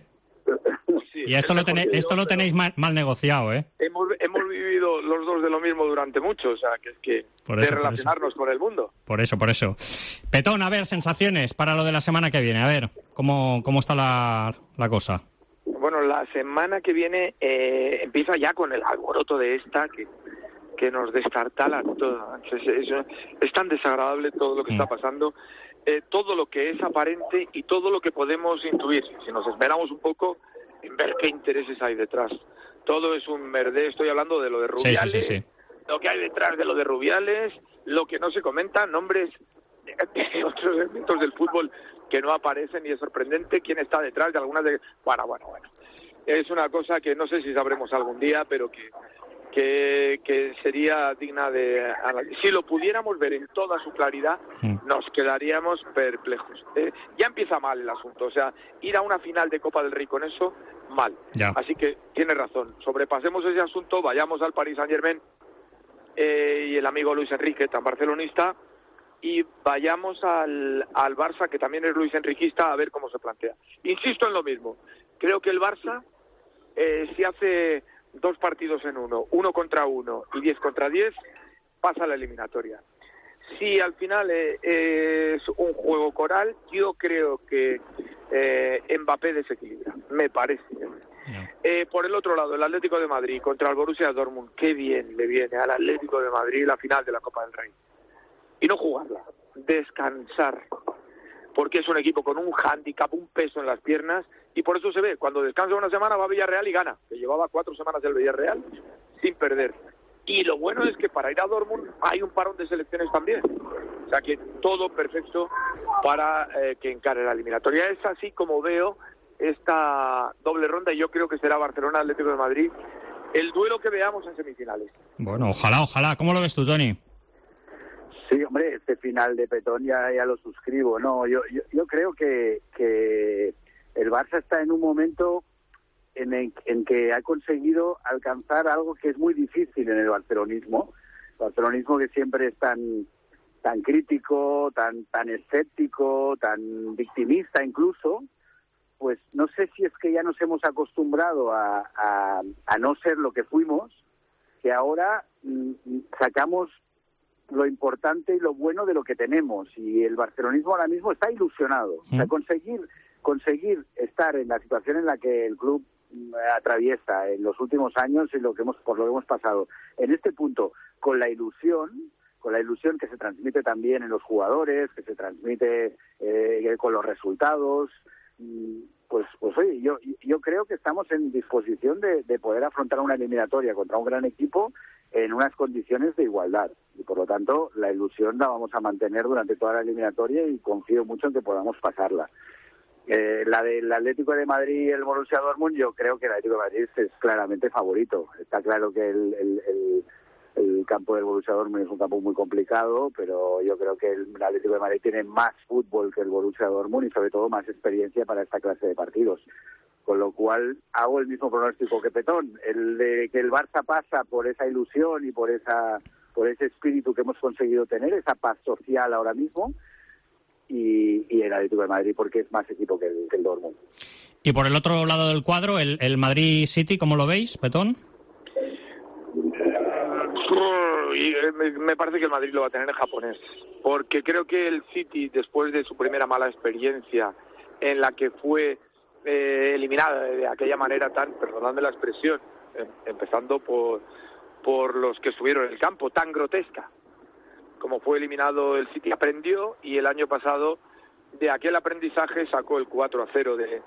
Sí, y esto lo, tenéis, esto lo tenéis mal, mal negociado, ¿eh? Hemos, hemos vivido los dos de lo mismo durante mucho, o sea, que es que por de eso, relacionarnos con el mundo. Por eso, por eso. Petón, a ver, sensaciones para lo de la semana que viene. A ver, ¿cómo, cómo está la, la cosa? Bueno, la semana que viene eh, empieza ya con el alboroto de esta que, que nos destartala todo. Es, es, es tan desagradable todo lo que mm. está pasando, eh, todo lo que es aparente y todo lo que podemos intuir. Si nos esmeramos un poco en ver qué intereses hay detrás. Todo es un merdé. Estoy hablando de lo de Rubiales, sí, sí, sí, sí. lo que hay detrás de lo de Rubiales, lo que no se comenta, nombres de, de otros elementos del fútbol que no aparecen y es sorprendente quién está detrás de algunas de... Bueno, bueno, bueno. Es una cosa que no sé si sabremos algún día, pero que, que, que sería digna de... Si lo pudiéramos ver en toda su claridad, mm. nos quedaríamos perplejos. Eh, ya empieza mal el asunto, o sea, ir a una final de Copa del Rey con eso, mal. Ya. Así que tiene razón, sobrepasemos ese asunto, vayamos al Paris Saint-Germain eh, y el amigo Luis Enrique, tan barcelonista, y vayamos al, al Barça, que también es Luis Enriquista, a ver cómo se plantea. Insisto en lo mismo, creo que el Barça, eh, si hace dos partidos en uno, uno contra uno y diez contra diez, pasa a la eliminatoria. Si al final eh, eh, es un juego coral, yo creo que eh, Mbappé desequilibra, me parece. Eh, por el otro lado, el Atlético de Madrid contra el Borussia Dortmund, qué bien le viene al Atlético de Madrid la final de la Copa del Rey. Y no jugarla, descansar, porque es un equipo con un hándicap, un peso en las piernas, y por eso se ve, cuando descansa una semana va a Villarreal y gana, que llevaba cuatro semanas el Villarreal sin perder. Y lo bueno es que para ir a Dortmund hay un parón de selecciones también, o sea que todo perfecto para eh, que encare la eliminatoria. Es así como veo esta doble ronda, y yo creo que será Barcelona-Atlético de Madrid el duelo que veamos en semifinales. Bueno, ojalá, ojalá. ¿Cómo lo ves tú, Toni? Sí, hombre, este final de Petón ya, ya lo suscribo. No, yo, yo, yo creo que, que el Barça está en un momento en, el, en que ha conseguido alcanzar algo que es muy difícil en el barcelonismo, barcelonismo que siempre es tan tan crítico, tan tan escéptico, tan victimista incluso, pues no sé si es que ya nos hemos acostumbrado a, a, a no ser lo que fuimos, que ahora mm, sacamos lo importante y lo bueno de lo que tenemos, y el barcelonismo ahora mismo está ilusionado. Mm. O sea, conseguir conseguir estar en la situación en la que el club atraviesa en los últimos años y lo que hemos por lo que hemos pasado en este punto, con la ilusión con la ilusión que se transmite también en los jugadores, que se transmite eh, con los resultados, pues pues oye, yo yo creo que estamos en disposición de, de poder afrontar una eliminatoria contra un gran equipo en unas condiciones de igualdad, y por lo tanto la ilusión la vamos a mantener durante toda la eliminatoria y confío mucho en que podamos pasarla. Eh, la del Atlético de Madrid y el Borussia Dortmund, yo creo que el Atlético de Madrid es claramente favorito. Está claro que el, el, el, el campo del Borussia Dortmund es un campo muy complicado, pero yo creo que el Atlético de Madrid tiene más fútbol que el Borussia Dortmund y sobre todo más experiencia para esta clase de partidos. Con lo cual hago el mismo pronóstico que Petón, el de que el Barça pasa por esa ilusión y por esa por ese espíritu que hemos conseguido tener, esa paz social ahora mismo, Y, y el Atlético de Madrid porque es más equipo que el, que el Dortmund. Y por el otro lado del cuadro, el, el Madrid City, ¿cómo lo veis, Petón? Me, me parece que el Madrid lo va a tener en japonés, porque creo que el City, después de su primera mala experiencia en la que fue eh, eliminada de aquella manera tan, perdonadme la expresión, eh, empezando por, por los que estuvieron en el campo, tan grotesca como fue eliminado el City, aprendió, y el año pasado de aquel aprendizaje sacó el cuatro a cero de,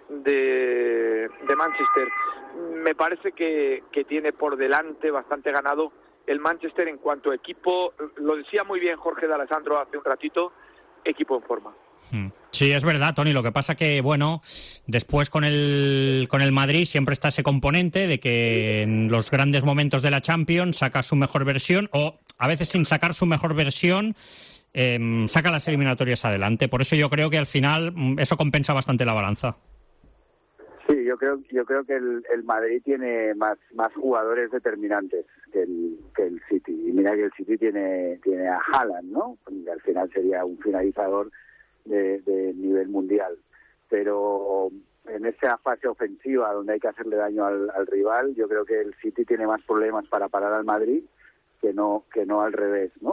de, de Manchester. Me parece que, que tiene por delante bastante ganado el Manchester en cuanto a equipo. Lo decía muy bien Jorge de Alessandro hace un ratito, equipo en forma. Sí, es verdad, Tony. Lo que pasa que, bueno, después con el con el Madrid siempre está ese componente de que en los grandes momentos de la Champions saca su mejor versión, o a veces sin sacar su mejor versión eh, saca las eliminatorias adelante. Por eso yo creo que al final eso compensa bastante la balanza. Sí, yo creo yo creo que el, el Madrid tiene más más jugadores determinantes que el que el City. Y mira que el City tiene tiene a Haaland, ¿no? Que al final sería un finalizador De, de nivel mundial, pero en esa fase ofensiva donde hay que hacerle daño al, al rival, yo creo que el City tiene más problemas para parar al Madrid que no que no al revés, ¿no?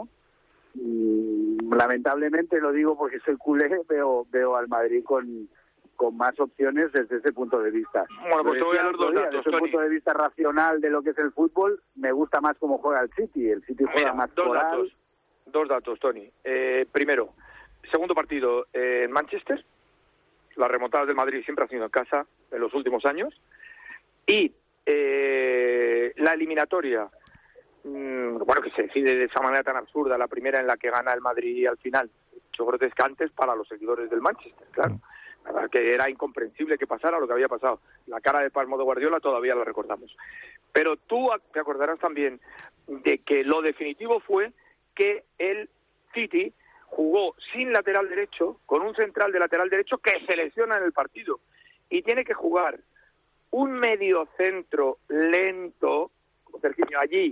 Y, lamentablemente lo digo porque soy culé, veo veo al Madrid con con más opciones desde ese punto de vista. Bueno, pues te voy a dar dos datos, desde un punto de vista racional de lo que es el fútbol, me gusta más cómo juega el City. El City juega Mira, más dos coral. datos, dos datos, Tony. Eh, primero, segundo partido eh, en Manchester. Las remontadas del Madrid siempre han sido en casa en los últimos años. Y eh, la eliminatoria, mmm, bueno, que se decide de esa manera tan absurda, la primera en la que gana el Madrid al final, hecho grotescantes para los seguidores del Manchester, claro. La verdad que era incomprensible que pasara lo que había pasado. La cara de Palmo de Guardiola todavía la recordamos. Pero tú te acordarás también de que lo definitivo fue que el City jugó sin lateral derecho, con un central de lateral derecho que se lesiona en el partido, y tiene que jugar un medio centro lento, Serginho, allí,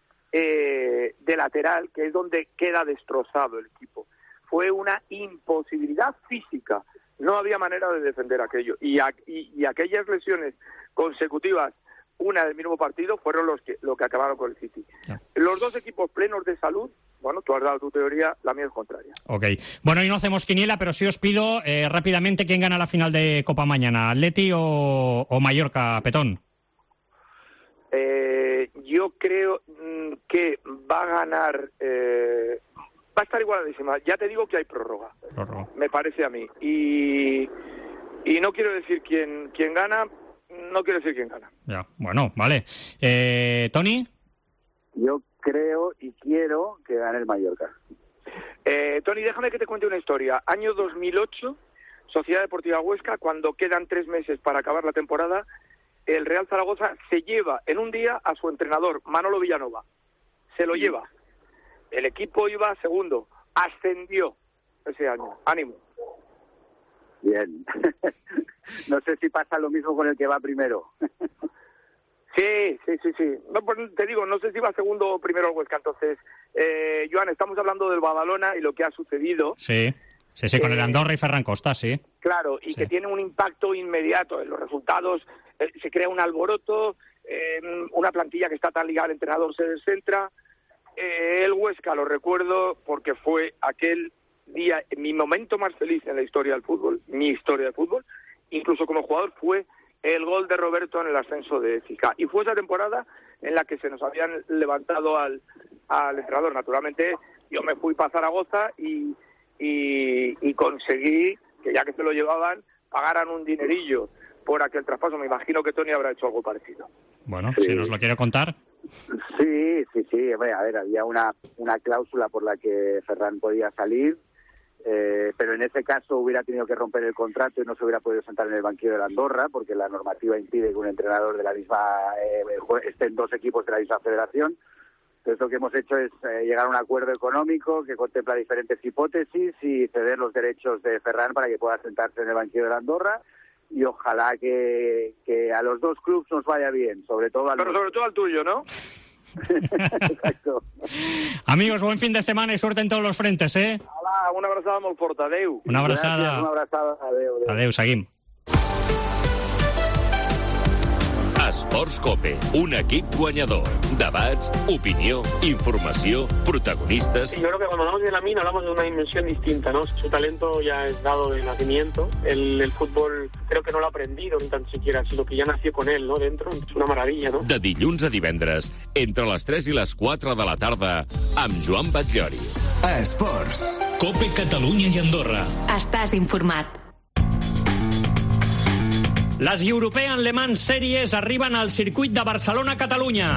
eh, de lateral, que es donde queda destrozado el equipo. Fue una imposibilidad física, no había manera de defender aquello, y, a, y, y aquellas lesiones consecutivas, una del mismo partido, fueron los que, lo que acabaron con el City. Yeah. Los dos equipos plenos de salud. Bueno, tú has dado tu teoría, la mía es contraria. Ok. Bueno, hoy no hacemos quiniela, pero sí os pido eh, rápidamente quién gana la final de Copa mañana, ¿Atleti o, o Mallorca, Petón? Eh, yo creo mm, que va a ganar, eh, va a estar igualadísima. Ya te digo que hay prórroga, prórroga. Me parece a mí. Y, y no quiero decir quién, quién gana, no quiero decir quién gana. Ya, bueno, vale. Eh, ¿Tony? Yo creo y quiero que gane el Mallorca. Eh, Tony, déjame que te cuente una historia. Año dos mil ocho, Sociedad Deportiva Huesca, cuando quedan tres meses para acabar la temporada, el Real Zaragoza se lleva en un día a su entrenador, Manolo Villanova. Se lo sí. lleva. El equipo iba segundo. Ascendió ese año. Ánimo. Bien. No sé si pasa lo mismo con el que va primero. Sí, sí, sí, sí. No, pues te digo, no sé si va segundo o primero el Huesca. Entonces, eh, Joan, estamos hablando del Badalona y lo que ha sucedido. Sí, sí, sí, con eh, el Andorra y Ferran Costa, sí. Claro, y sí. que tiene un impacto inmediato en los resultados. Eh, se crea un alboroto, eh, una plantilla que está tan ligada al entrenador se descentra. Eh, el Huesca, lo recuerdo, porque fue aquel día, mi momento más feliz en la historia del fútbol, mi historia del fútbol, incluso como jugador, fue el gol de Roberto en el ascenso de Fica. Y fue esa temporada en la que se nos habían levantado al, al entrenador. Naturalmente, yo me fui para Zaragoza y, y, y conseguí que, ya que se lo llevaban, pagaran un dinerillo por aquel traspaso. Me imagino que Tony habrá hecho algo parecido. Bueno, sí. Si nos lo quiere contar. Sí, sí, sí. A ver, había una, una cláusula por la que Ferran podía salir. Eh, pero en ese caso hubiera tenido que romper el contrato y no se hubiera podido sentar en el banquillo de la Andorra, porque la normativa impide que un entrenador de la misma eh, esté en dos equipos de la misma federación. Entonces lo que hemos hecho es eh, llegar a un acuerdo económico que contempla diferentes hipótesis y ceder los derechos de Ferran para que pueda sentarse en el banquillo de la Andorra, y ojalá que, que a los dos clubes nos vaya bien, sobre todo al Pero sobre todo al tuyo, ¿no? Exacto. Amigos, buen fin de semana y suerte en todos los frentes, ¿eh? Hola, una abrazada molt forta, adeu. Una abrazada. Gràcies, una abrazada, adeu. Adeu, adeu seguim. Esports Cope, un equip guanyador. Debats, opinió, informació, protagonistas. Yo creo que cuando hablamos de Lamine hablamos de una dimensión distinta, ¿no? Su talento ya es dado de nacimiento. El, el fútbol creo que no lo ha aprendido ni tan siquiera, sino que ya nació con él, ¿no? Dentro, es una maravilla, ¿no? De dilluns a divendres, entre les tres i les quatre de la tarda, amb Joan Batllori. Esports. Cope Catalunya i Andorra. Estàs informat. Les European Le Mans Series arriben al circuit de Barcelona-Catalunya.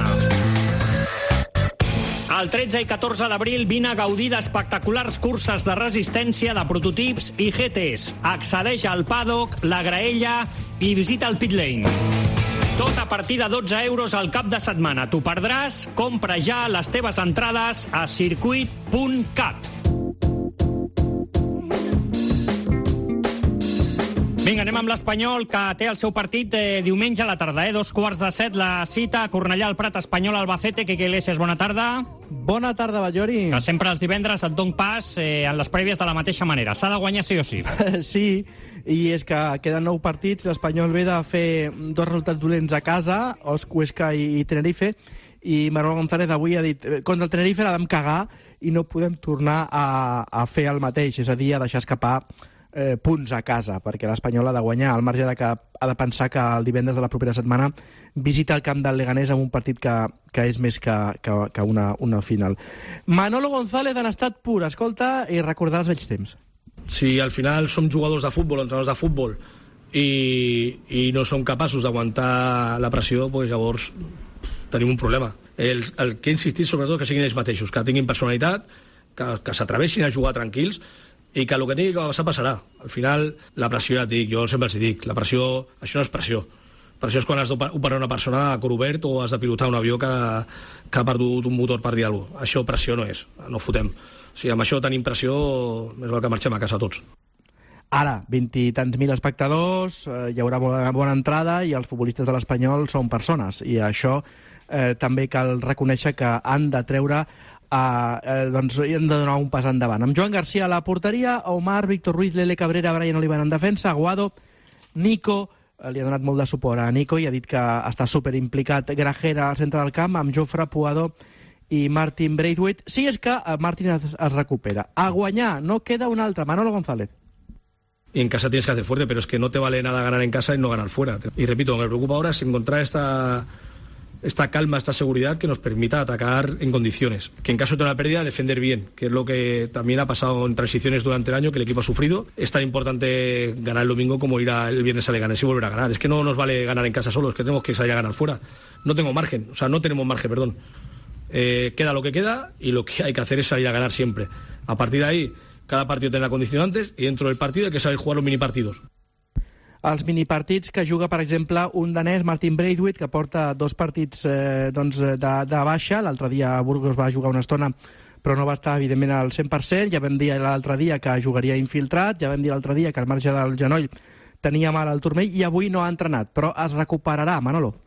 El tretze i catorze d'abril vine a gaudir d'espectaculars curses de resistència de prototips i G Ts. Accedeix al paddock, la graella i visita el pit lane. Tot a partir de dotze euros al cap de setmana. T'ho perdràs? Compra ja les teves entrades a circuit punt cat. Vinga, anem amb l'Espanyol, que té el seu partit eh, diumenge a la tarda, eh? Dos quarts de set, la cita, Cornellà, el Prat, Espanyol, Albacete. Quique Iglesias, bona tarda. Bona tarda, Batllori. Que sempre els divendres et dono pas eh, en les prèvies de la mateixa manera. S'ha de guanyar sí o sí. Sí, i és que queden nou partits. L'Espanyol ve de fer dos resultats dolents a casa, Osc, Huesca i, i Tenerife, i Manuel González avui ha dit contra el Tenerife la vam cagar i no podem tornar a, a fer el mateix, és a dir, a deixar escapar Eh, punts a casa, perquè l'Espanyol ha de guanyar, al marge de que ha de pensar que el divendres de la propera setmana visita el camp del Leganés amb un partit que, que és més que, que, que una, una final. Manolo González en estat pur, escolta, i recordar els vells temps. Si al final som jugadors de futbol, entrenadors de futbol, i, i no som capaços d'aguantar la pressió, doncs llavors tenim un problema. El, el que he insistit sobretot que siguin ells mateixos, que tinguin personalitat, que, que s'atreveixin a jugar tranquils, i que el que tingui que passar passarà. Al final, la pressió, ja et dic, jo sempre els dic, la pressió, això no és pressió. Pressió és quan has d'operar una persona a cor obert o has de pilotar un avió que, que ha perdut un motor per dir alguna cosa. Això pressió no és, no fotem. O sigui, amb això tenim pressió, més val que marxem a casa tots. Ara, vint i tants mil espectadors, eh, hi haurà bona, bona entrada i els futbolistes de l'Espanyol són persones. I això eh, també cal reconèixer que han de treure Uh, eh, doncs hem de donar un pas endavant. Amb Joan Garcia a la porteria, Omar, Víctor Ruiz, Lele Cabrera, Brian Oliver en defensa, Aguado, Nico, eh, li ha donat molt de suport a Nico i ha dit que està superimplicat Grajera al centre del camp, amb Jofre, Puado i Martin Braithwaite. Si és que uh, Martin es, es recupera. A guanyar, no queda un altre. Manolo González. Y en casa tienes que hacer fuerte, pero es que no te vale nada ganar en casa y no ganar fuera. Y repito, me preocupa ahora es encontrar esta... esta calma, esta seguridad que nos permita atacar en condiciones. Que en caso de una pérdida, defender bien, que es lo que también ha pasado en transiciones durante el año, que el equipo ha sufrido. Es tan importante ganar el domingo como ir a, el viernes a Leganés y volver a ganar. Es que no nos vale ganar en casa solo, es que tenemos que salir a ganar fuera. No tengo margen, o sea, no tenemos margen, perdón. Eh, queda lo que queda y lo que hay que hacer es salir a ganar siempre. A partir de ahí, cada partido tiene condicionantes y dentro del partido hay que saber jugar los mini partidos. Els minipartits que juga, per exemple, un danès, Martin Braithwaite, que porta dos partits eh, doncs, de, de baixa. L'altre dia a Burgos va jugar una estona, però no va estar, evidentment, al cent per cent. Ja vam dir l'altre dia que jugaria infiltrat, ja vam dir l'altre dia que al marge del genoll tenia mal al turmell i avui no ha entrenat, però es recuperarà, Manolo.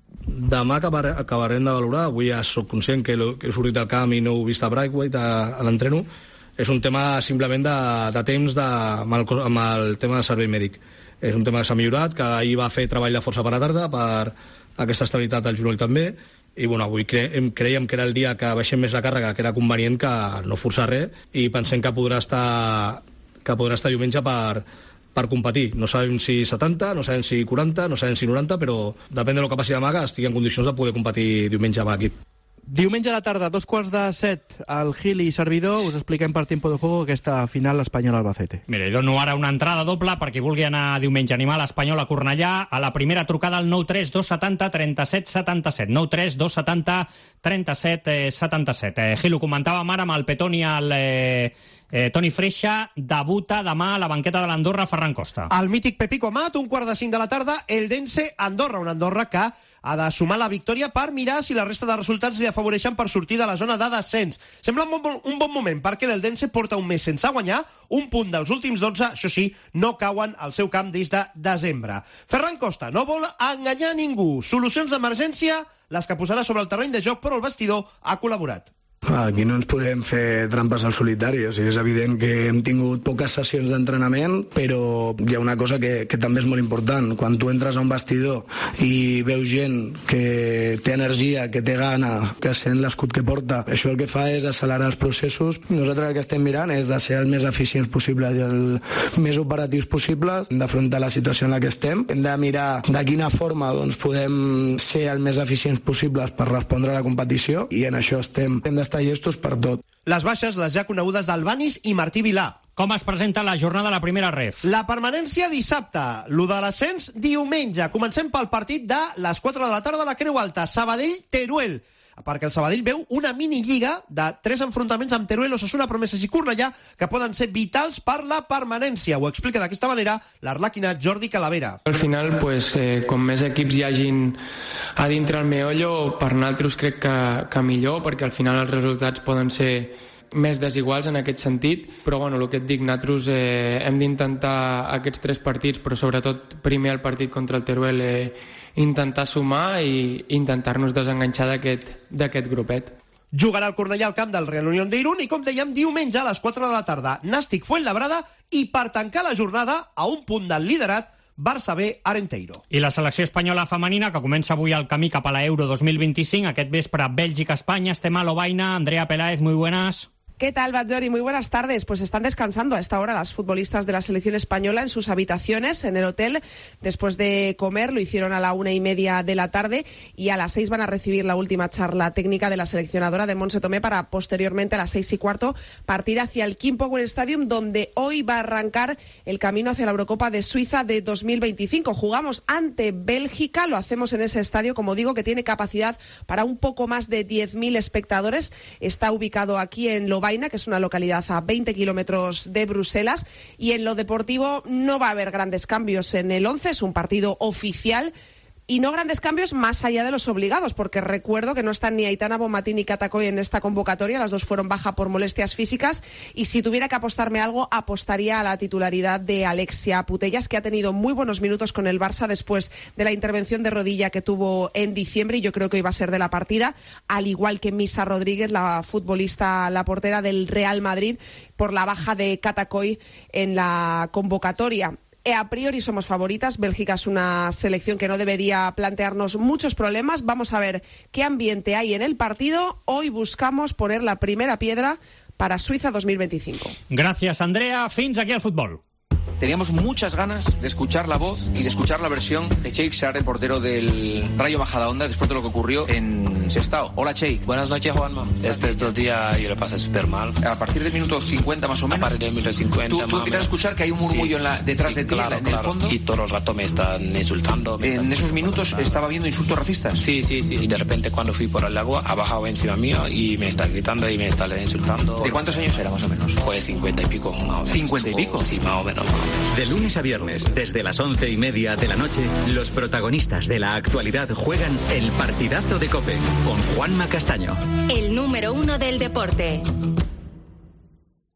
Demà acabar, acabarem de valorar. Avui ja soc conscient que, lo, que he sortit al camp i no he vist a Braithwaite a, a l'entreno. És un tema simplement de, de temps de, amb, el, amb el tema del servei mèdic. És un tema que s'ha millorat, que ahir va fer treball de força per la tarda per aquesta estabilitat al genoll també, i bueno, avui cre creiem que era el dia que baixem més la càrrega, que era convenient que no forçar res, i pensem que podrà estar, que podrà estar diumenge per, per competir. No sabem si setanta, no sabem si quaranta, no sabem si noranta, però depèn de lo que passi demà, que estigui en condicions de poder competir diumenge amb l'equip. Diumenge a la tarda, dos quarts de set, al Gil i servidor, us expliquem per Tiempo de Juego aquesta final Espanyol-Albacete. Mira, i dono ara una entrada doble per qui vulgui anar diumenge a animar l'Espanyol a Cornellà. A la primera trucada al nou tres dos setanta trenta-set setanta-set. nou tres dos setanta trenta-set setanta-set. Eh, Gil, ho comentàvem ara amb el Petón i el eh, eh, Toni Freixa. Debuta demà a la banqueta de l'Andorra Ferran Costa. El mític Pepico Amat, un quart de cinc de la tarda, el Dense Andorra, una Andorra que ha de sumar la victòria per mirar si la resta de resultats li afavoreixen per sortir de la zona de descens. Sembla un bon, un bon moment perquè l'Eldense porta un mes sense guanyar, un punt dels últims dotze, això sí, no cauen al seu camp des de desembre. Ferran Costa no vol enganyar ningú. Solucions d'emergència, les que posarà sobre el terreny de joc, però el vestidor ha col·laborat. Aquí no ens podem fer trampes al solitari, o sigui, és evident que hem tingut poques sessions d'entrenament, però hi ha una cosa que, que també és molt important. Quan tu entres a un vestidor i veus gent que té energia, que té gana, que sent l'escut que porta, això el que fa és accelerar els processos. Nosaltres el que estem mirant és de ser el més eficients possibles i el més operatius possibles, d'afrontar la situació en la que estem. Hem de mirar de quina forma doncs, podem ser el més eficients possibles per respondre a la competició, i en això estem. Hem d'estar llestos per tot. Les baixes, les ja conegudes d'Albanis i Martí Vilà. Com es presenta la jornada de la primera ref? La permanència dissabte, lo de l'ascens diumenge. Comencem pel partit de les quatre de la tarda a la Creu Alta, Sabadell-Teruel, perquè el Sabadell veu una minilliga de tres enfrontaments amb Teruel, Osasuna, Promeses i Cornellà que poden ser vitals per la permanència. Ho explica d'aquesta manera l'arlàquina Jordi Calavera. Al final, pues, eh, com més equips hi hagin a dintre el meollo, per nosaltres crec que, que millor, perquè al final els resultats poden ser més desiguals en aquest sentit, però bueno, el que et dic, nosaltres eh, hem d'intentar aquests tres partits, però sobretot primer el partit contra el Teruel, eh, intentar sumar i intentar-nos desenganxar d'aquest grupet. Jugarà el Cornellà al camp del Real Unión de Irún i, com dèiem, diumenge a les quatre de la tarda, Nàstic Fuenlabrada, i per tancar la jornada a un punt del liderat, Barça B, Arenteiro. I la selecció espanyola femenina, que comença avui el camí cap a la Euro dos mil vint-i-cinc, aquest vespre Bèlgica-Espanya. Estem a Lovaina. Andrea Peláez, muy buenas. ¿Qué tal, Badjori? Muy buenas tardes. Pues están descansando a esta hora las futbolistas de la selección española en sus habitaciones, en el hotel, después de comer. Lo hicieron a la una y media de la tarde y a las seis van a recibir la última charla técnica de la seleccionadora de Montse Tomé para posteriormente a las seis y cuarto partir hacia el King Power Stadium, donde hoy va a arrancar el camino hacia la Eurocopa de Suiza de dos mil veinticinco. Jugamos ante Bélgica, lo hacemos en ese estadio, como digo, que tiene capacidad para un poco más de diez mil espectadores. Está ubicado aquí en Lovaina, que es una localidad a veinte kilómetros de Bruselas, y en lo deportivo no va a haber grandes cambios en el once, es un partido oficial. Y no grandes cambios más allá de los obligados, porque recuerdo que no están ni Aitana Bonmatí ni Catacoy en esta convocatoria, las dos fueron baja por molestias físicas, y si tuviera que apostarme algo, apostaría a la titularidad de Alexia Putellas, que ha tenido muy buenos minutos con el Barça después de la intervención de rodilla que tuvo en diciembre, y yo creo que hoy va a ser de la partida, al igual que Misa Rodríguez, la futbolista, la portera del Real Madrid, por la baja de Catacoy en la convocatoria. A priori somos favoritas. Bélgica es una selección que no debería plantearnos muchos problemas. Vamos a ver qué ambiente hay en el partido. Hoy buscamos poner la primera piedra para Suiza dos mil veinticinco. Gracias, Andrea. Fins aquí al fútbol. Teníamos muchas ganas de escuchar la voz y de escuchar la versión de Cheikh Sarr, el portero del Rayo Majadahonda, después de lo que ocurrió en Sestao. Hola, Cheikh. Buenas noches, Juanma. Estos dos días yo lo pasé súper mal. A partir del minuto cincuenta más o menos. A partir del minuto cincuenta. Tú, tú empiezas a escuchar que hay un murmullo sí, en la, detrás sí, de ti, claro, en, claro. el fondo. Y todo el rato me están insultando. Me en están esos minutos claro. estaba viendo insultos racistas. Sí, sí, sí. Y de repente cuando fui por el agua, ha bajado encima mío y me está gritando y me está insultando. ¿De cuántos años era más o menos? Pues cincuenta y pico, más o menos. ¿Cincuenta y pico? Sí, más o menos. De lunes a viernes, desde las once y media de la noche, los protagonistas de la actualidad juegan el partidazo de COPE con Juanma Castaño. El número uno del deporte.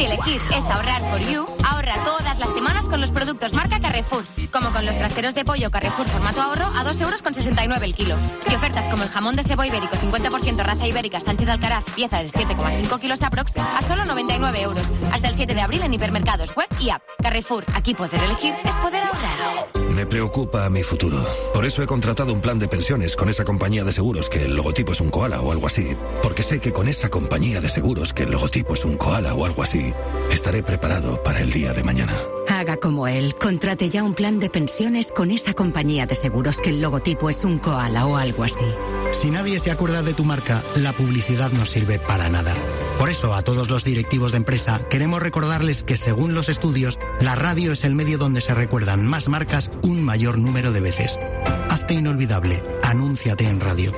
Si elegir es ahorrar for you, ahorra todas las semanas con los productos marca Carrefour. Como con los traseros de pollo Carrefour formato ahorro a dos euros con sesenta y nueve el kilo. Y ofertas como el jamón de cebo ibérico cincuenta por ciento raza ibérica Sánchez Alcaraz, pieza de siete coma cinco kilos aprox, a solo noventa y nueve euros. Hasta el siete de abril en hipermercados, web y app. Carrefour, aquí poder elegir es poder ahorrar. Me preocupa mi futuro. Por eso he contratado un plan de pensiones con esa compañía de seguros que el logotipo es un koala o algo así. Porque sé que con esa compañía de seguros que el logotipo es un koala o algo así, estaré preparado para el día de mañana. Haga como él. Contrate ya un plan de pensiones con esa compañía de seguros que el logotipo es un koala o algo así. Si nadie se acuerda de tu marca, la publicidad no sirve para nada. Por eso, a todos los directivos de empresa, queremos recordarles que, según los estudios, la radio es el medio donde se recuerdan más marcas un mayor número de veces. Hazte inolvidable. Anúnciate en radio.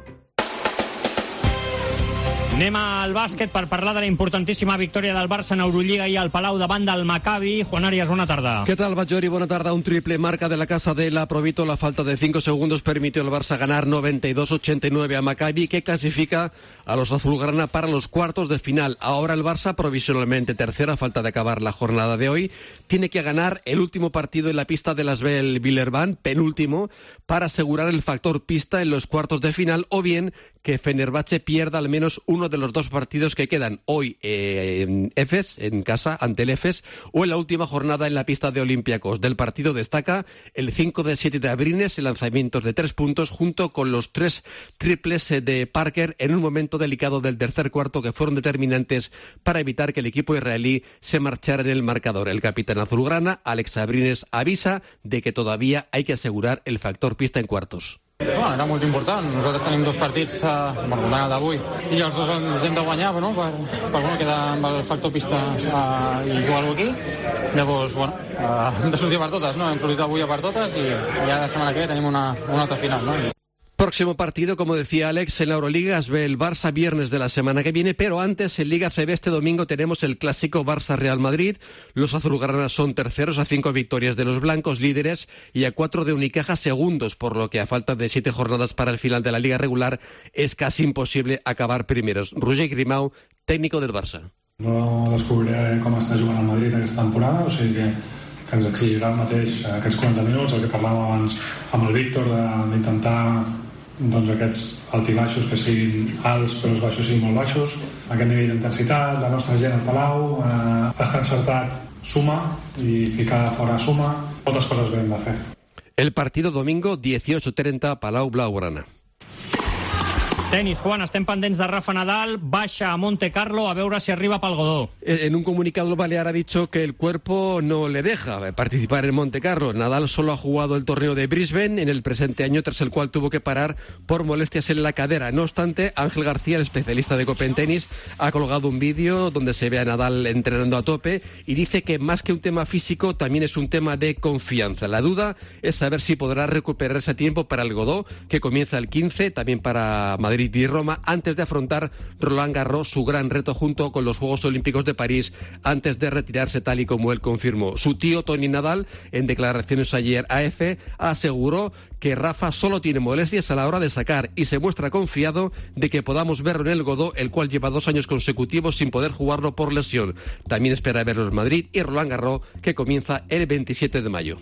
Anem al bàsquet per parlar de la importantíssima victòria del Barça en Euroliga i al Palau davant del Maccabi. Juan Arias, buena tarde. ¿Qué tal, Bajori? Buena tarde. Un triple marca de la casa de la Provito. La falta de cinco segundos permitió al Barça ganar noventa y dos a ochenta y nueve a Maccabi, que clasifica a los azulgrana para los cuartos de final. Ahora el Barça, provisionalmente tercero, a falta de acabar la jornada de hoy, tiene que ganar el último partido en la pista de las Bell Villerban, penúltimo, para asegurar el factor pista en los cuartos de final, o bien que Fenerbahce pierda al menos uno de los dos partidos que quedan hoy eh, en Efes, en casa, ante el Efes, o en la última jornada en la pista de Olympiacos. Del partido destaca el cinco de siete de Abrines, en lanzamientos de tres puntos, junto con los tres triples de Parker en un momento delicado del tercer cuarto que fueron determinantes para evitar que el equipo israelí se marchara en el marcador. El capitán azulgrana, Alex Abrines, avisa de que todavía hay que asegurar el factor pista en cuartos. Bueno, era molt important. Nosaltres tenim dos partits, eh, bueno, el d'anar d'avui, i els dos ens hem de guanyar, no? per, per bueno, quedar amb el factor pista eh, i jugar-ho aquí. Llavors, bueno, eh, hem de sortir per totes, no? Hem sortit avui a per totes i, i ja la setmana que ve tenim una, una altra final, no? Próximo partido, como decía Alex, en la Euroliga es ve el Barça viernes de la semana que viene, pero antes en Liga C B este domingo tenemos el clásico Barça-Real Madrid. Los azulgranas son terceros a cinco victorias de los blancos, líderes, y a cuatro de Unicaja, segundos, por lo que a falta de siete jornadas para el final de la Liga regular es casi imposible acabar primeros. Roger Grimau, técnico del Barça. No descobriré com està jugant el Madrid aquesta temporada, o sigui que, que ens exigirà el mateix aquests quaranta minuts, el que parlàvem abans amb el Víctor, d'intentar doncs aquests altibaixos que siguin alts però els baixos siguin molt baixos, aquest nivell d'intensitat, la nostra gent al Palau, eh, està encertat suma i ficar fora suma, moltes coses bé hem de fer. El partido domingo dieciocho treinta, Palau Blaugrana. Tenis, Juan, estem pendents de Rafa Nadal, baixa a Monte Carlo a veure si arriba pel Godó. En un comunicado el Balear ha dicho que el cuerpo no le deja participar en Monte Carlo. Nadal solo ha jugado el torneo de Brisbane en el presente año, tras el cual tuvo que parar por molestias en la cadera. No obstante, Ángel García, el especialista de Copa en tenis, ha colgado un vídeo donde se ve a Nadal entrenando a tope y dice que más que un tema físico también es un tema de confianza. La duda es saber si podrá recuperarse a tiempo para el Godó, que comienza el quince, también para Madrid y Roma, antes de afrontar Roland Garros, su gran reto junto con los Juegos Olímpicos de París, antes de retirarse tal y como él confirmó. Su tío Tony Nadal, en declaraciones ayer a EFE, aseguró que Rafa solo tiene molestias a la hora de sacar y se muestra confiado de que podamos verlo en el Godó, el cual lleva dos años consecutivos sin poder jugarlo por lesión. También espera verlo en Madrid y Roland Garros, que comienza el veintisiete de mayo.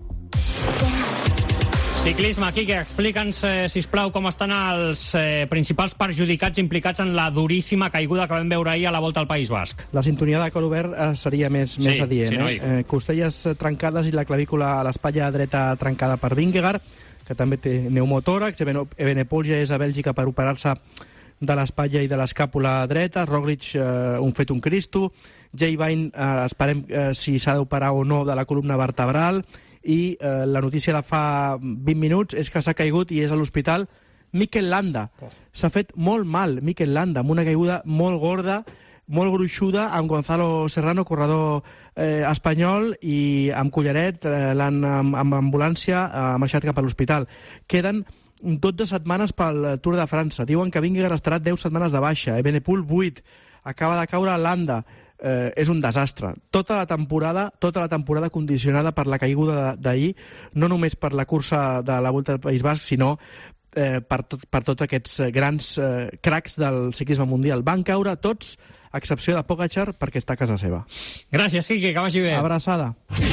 Ciclisme, Quique, explica'ns, eh, sisplau, com estan els eh, principals perjudicats implicats en la duríssima caiguda que vam veure ahir a la Volta al País Basc. La sintonia de Colobert eh, seria més, sí, més adient. Sí, no, eh? Eh, costelles trencades i la clavícula a l'espatlla dreta trencada per Vingegaard, que també té pneumotòrax. Evenepoel ja és a Bèlgica per operar-se de l'espatlla i de l'escàpula dreta. Roglic, eh, un fet un Cristo. Jay Vine, eh, esperem eh, si s'ha d'operar o no de la columna vertebral. I eh, la notícia de fa vint minuts és que s'ha caigut i és a l'hospital Mikel Landa. S'ha fet molt mal Mikel Landa, amb una caiguda molt gorda, molt gruixuda, amb Gonzalo Serrano, corredor eh, espanyol, i amb collaret, eh, l'han amb, amb ambulància, eh, marxat cap a l'hospital. Queden dotze setmanes pel Tour de França. Diuen que Vingegaard estarà deu setmanes de baixa. Evenepoel, vuit. Acaba de caure Landa. Eh, és un desastre. Tota la temporada tota la temporada condicionada per la caiguda d'ahir, no només per la cursa de la Volta al País Basc, sinó eh, per, tot, per tots aquests grans eh, cracs del ciclisme mundial. Van caure tots a excepció de Pogačar, perquè està a casa seva. Gràcies, Quique, que vagi bé. Abraçada.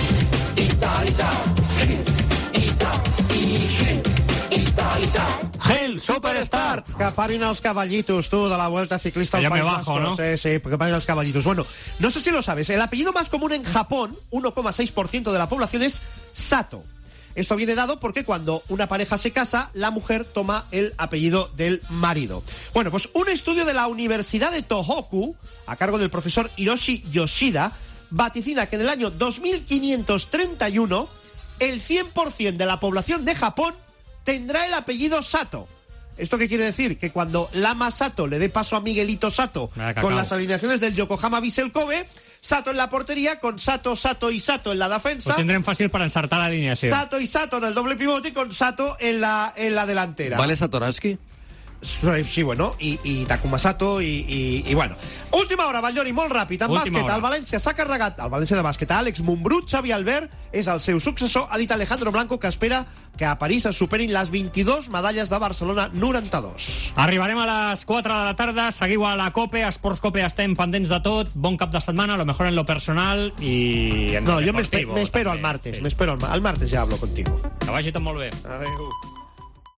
Gel, Superstart. Que parin els caballitos, tú, de la Vuelta Ciclista al Ya me País bajo, Vasco. ¿no? Sí, sí, que parin los caballitos. Bueno, no sé si lo sabes, el apellido más común en Japón, uno coma seis por ciento de la población, es Sato. Esto viene dado porque cuando una pareja se casa, la mujer toma el apellido del marido. Bueno, pues un estudio de la Universidad de Tohoku, a cargo del profesor Hiroshi Yoshida, vaticina que en el año dos mil quinientos treinta y uno el cien por ciento de la población de Japón tendrá el apellido Sato. ¿Esto qué quiere decir? Que cuando Lama Sato le dé paso a Miguelito Sato con las alineaciones del Yokohama Vissel Kobe, Sato en la portería, con Sato, Sato y Sato en la defensa. Ho tindrem fàcil per encertar la alineació. Sato y Sato en el doble pivote y con Sato en la, en la delantera. ¿Vale Satoransky? Sí, bueno, i, i Takuma Sato i, i, i bueno. Última hora, Batllori, molt ràpid. En Última bàsquet, hora. el València s'ha carregat, el València de bàsquet, Àlex Mumbrut, Xavi Albert és el seu successor. Ha dit Alejandro Blanco que espera que a París es superin les vint-i-dues medalles de Barcelona noranta-dos. Arribarem a les quatre de la tarda, seguiu a la COPE, a Esports COPE estem pendents de tot, bon cap de setmana, lo mejor en lo personal i en No, lo jo m'espe- deportivo. m'espero al també. martes, Sí. m'espero al, al martes ja hablo contigo. Que vagi tot molt bé. Adéu.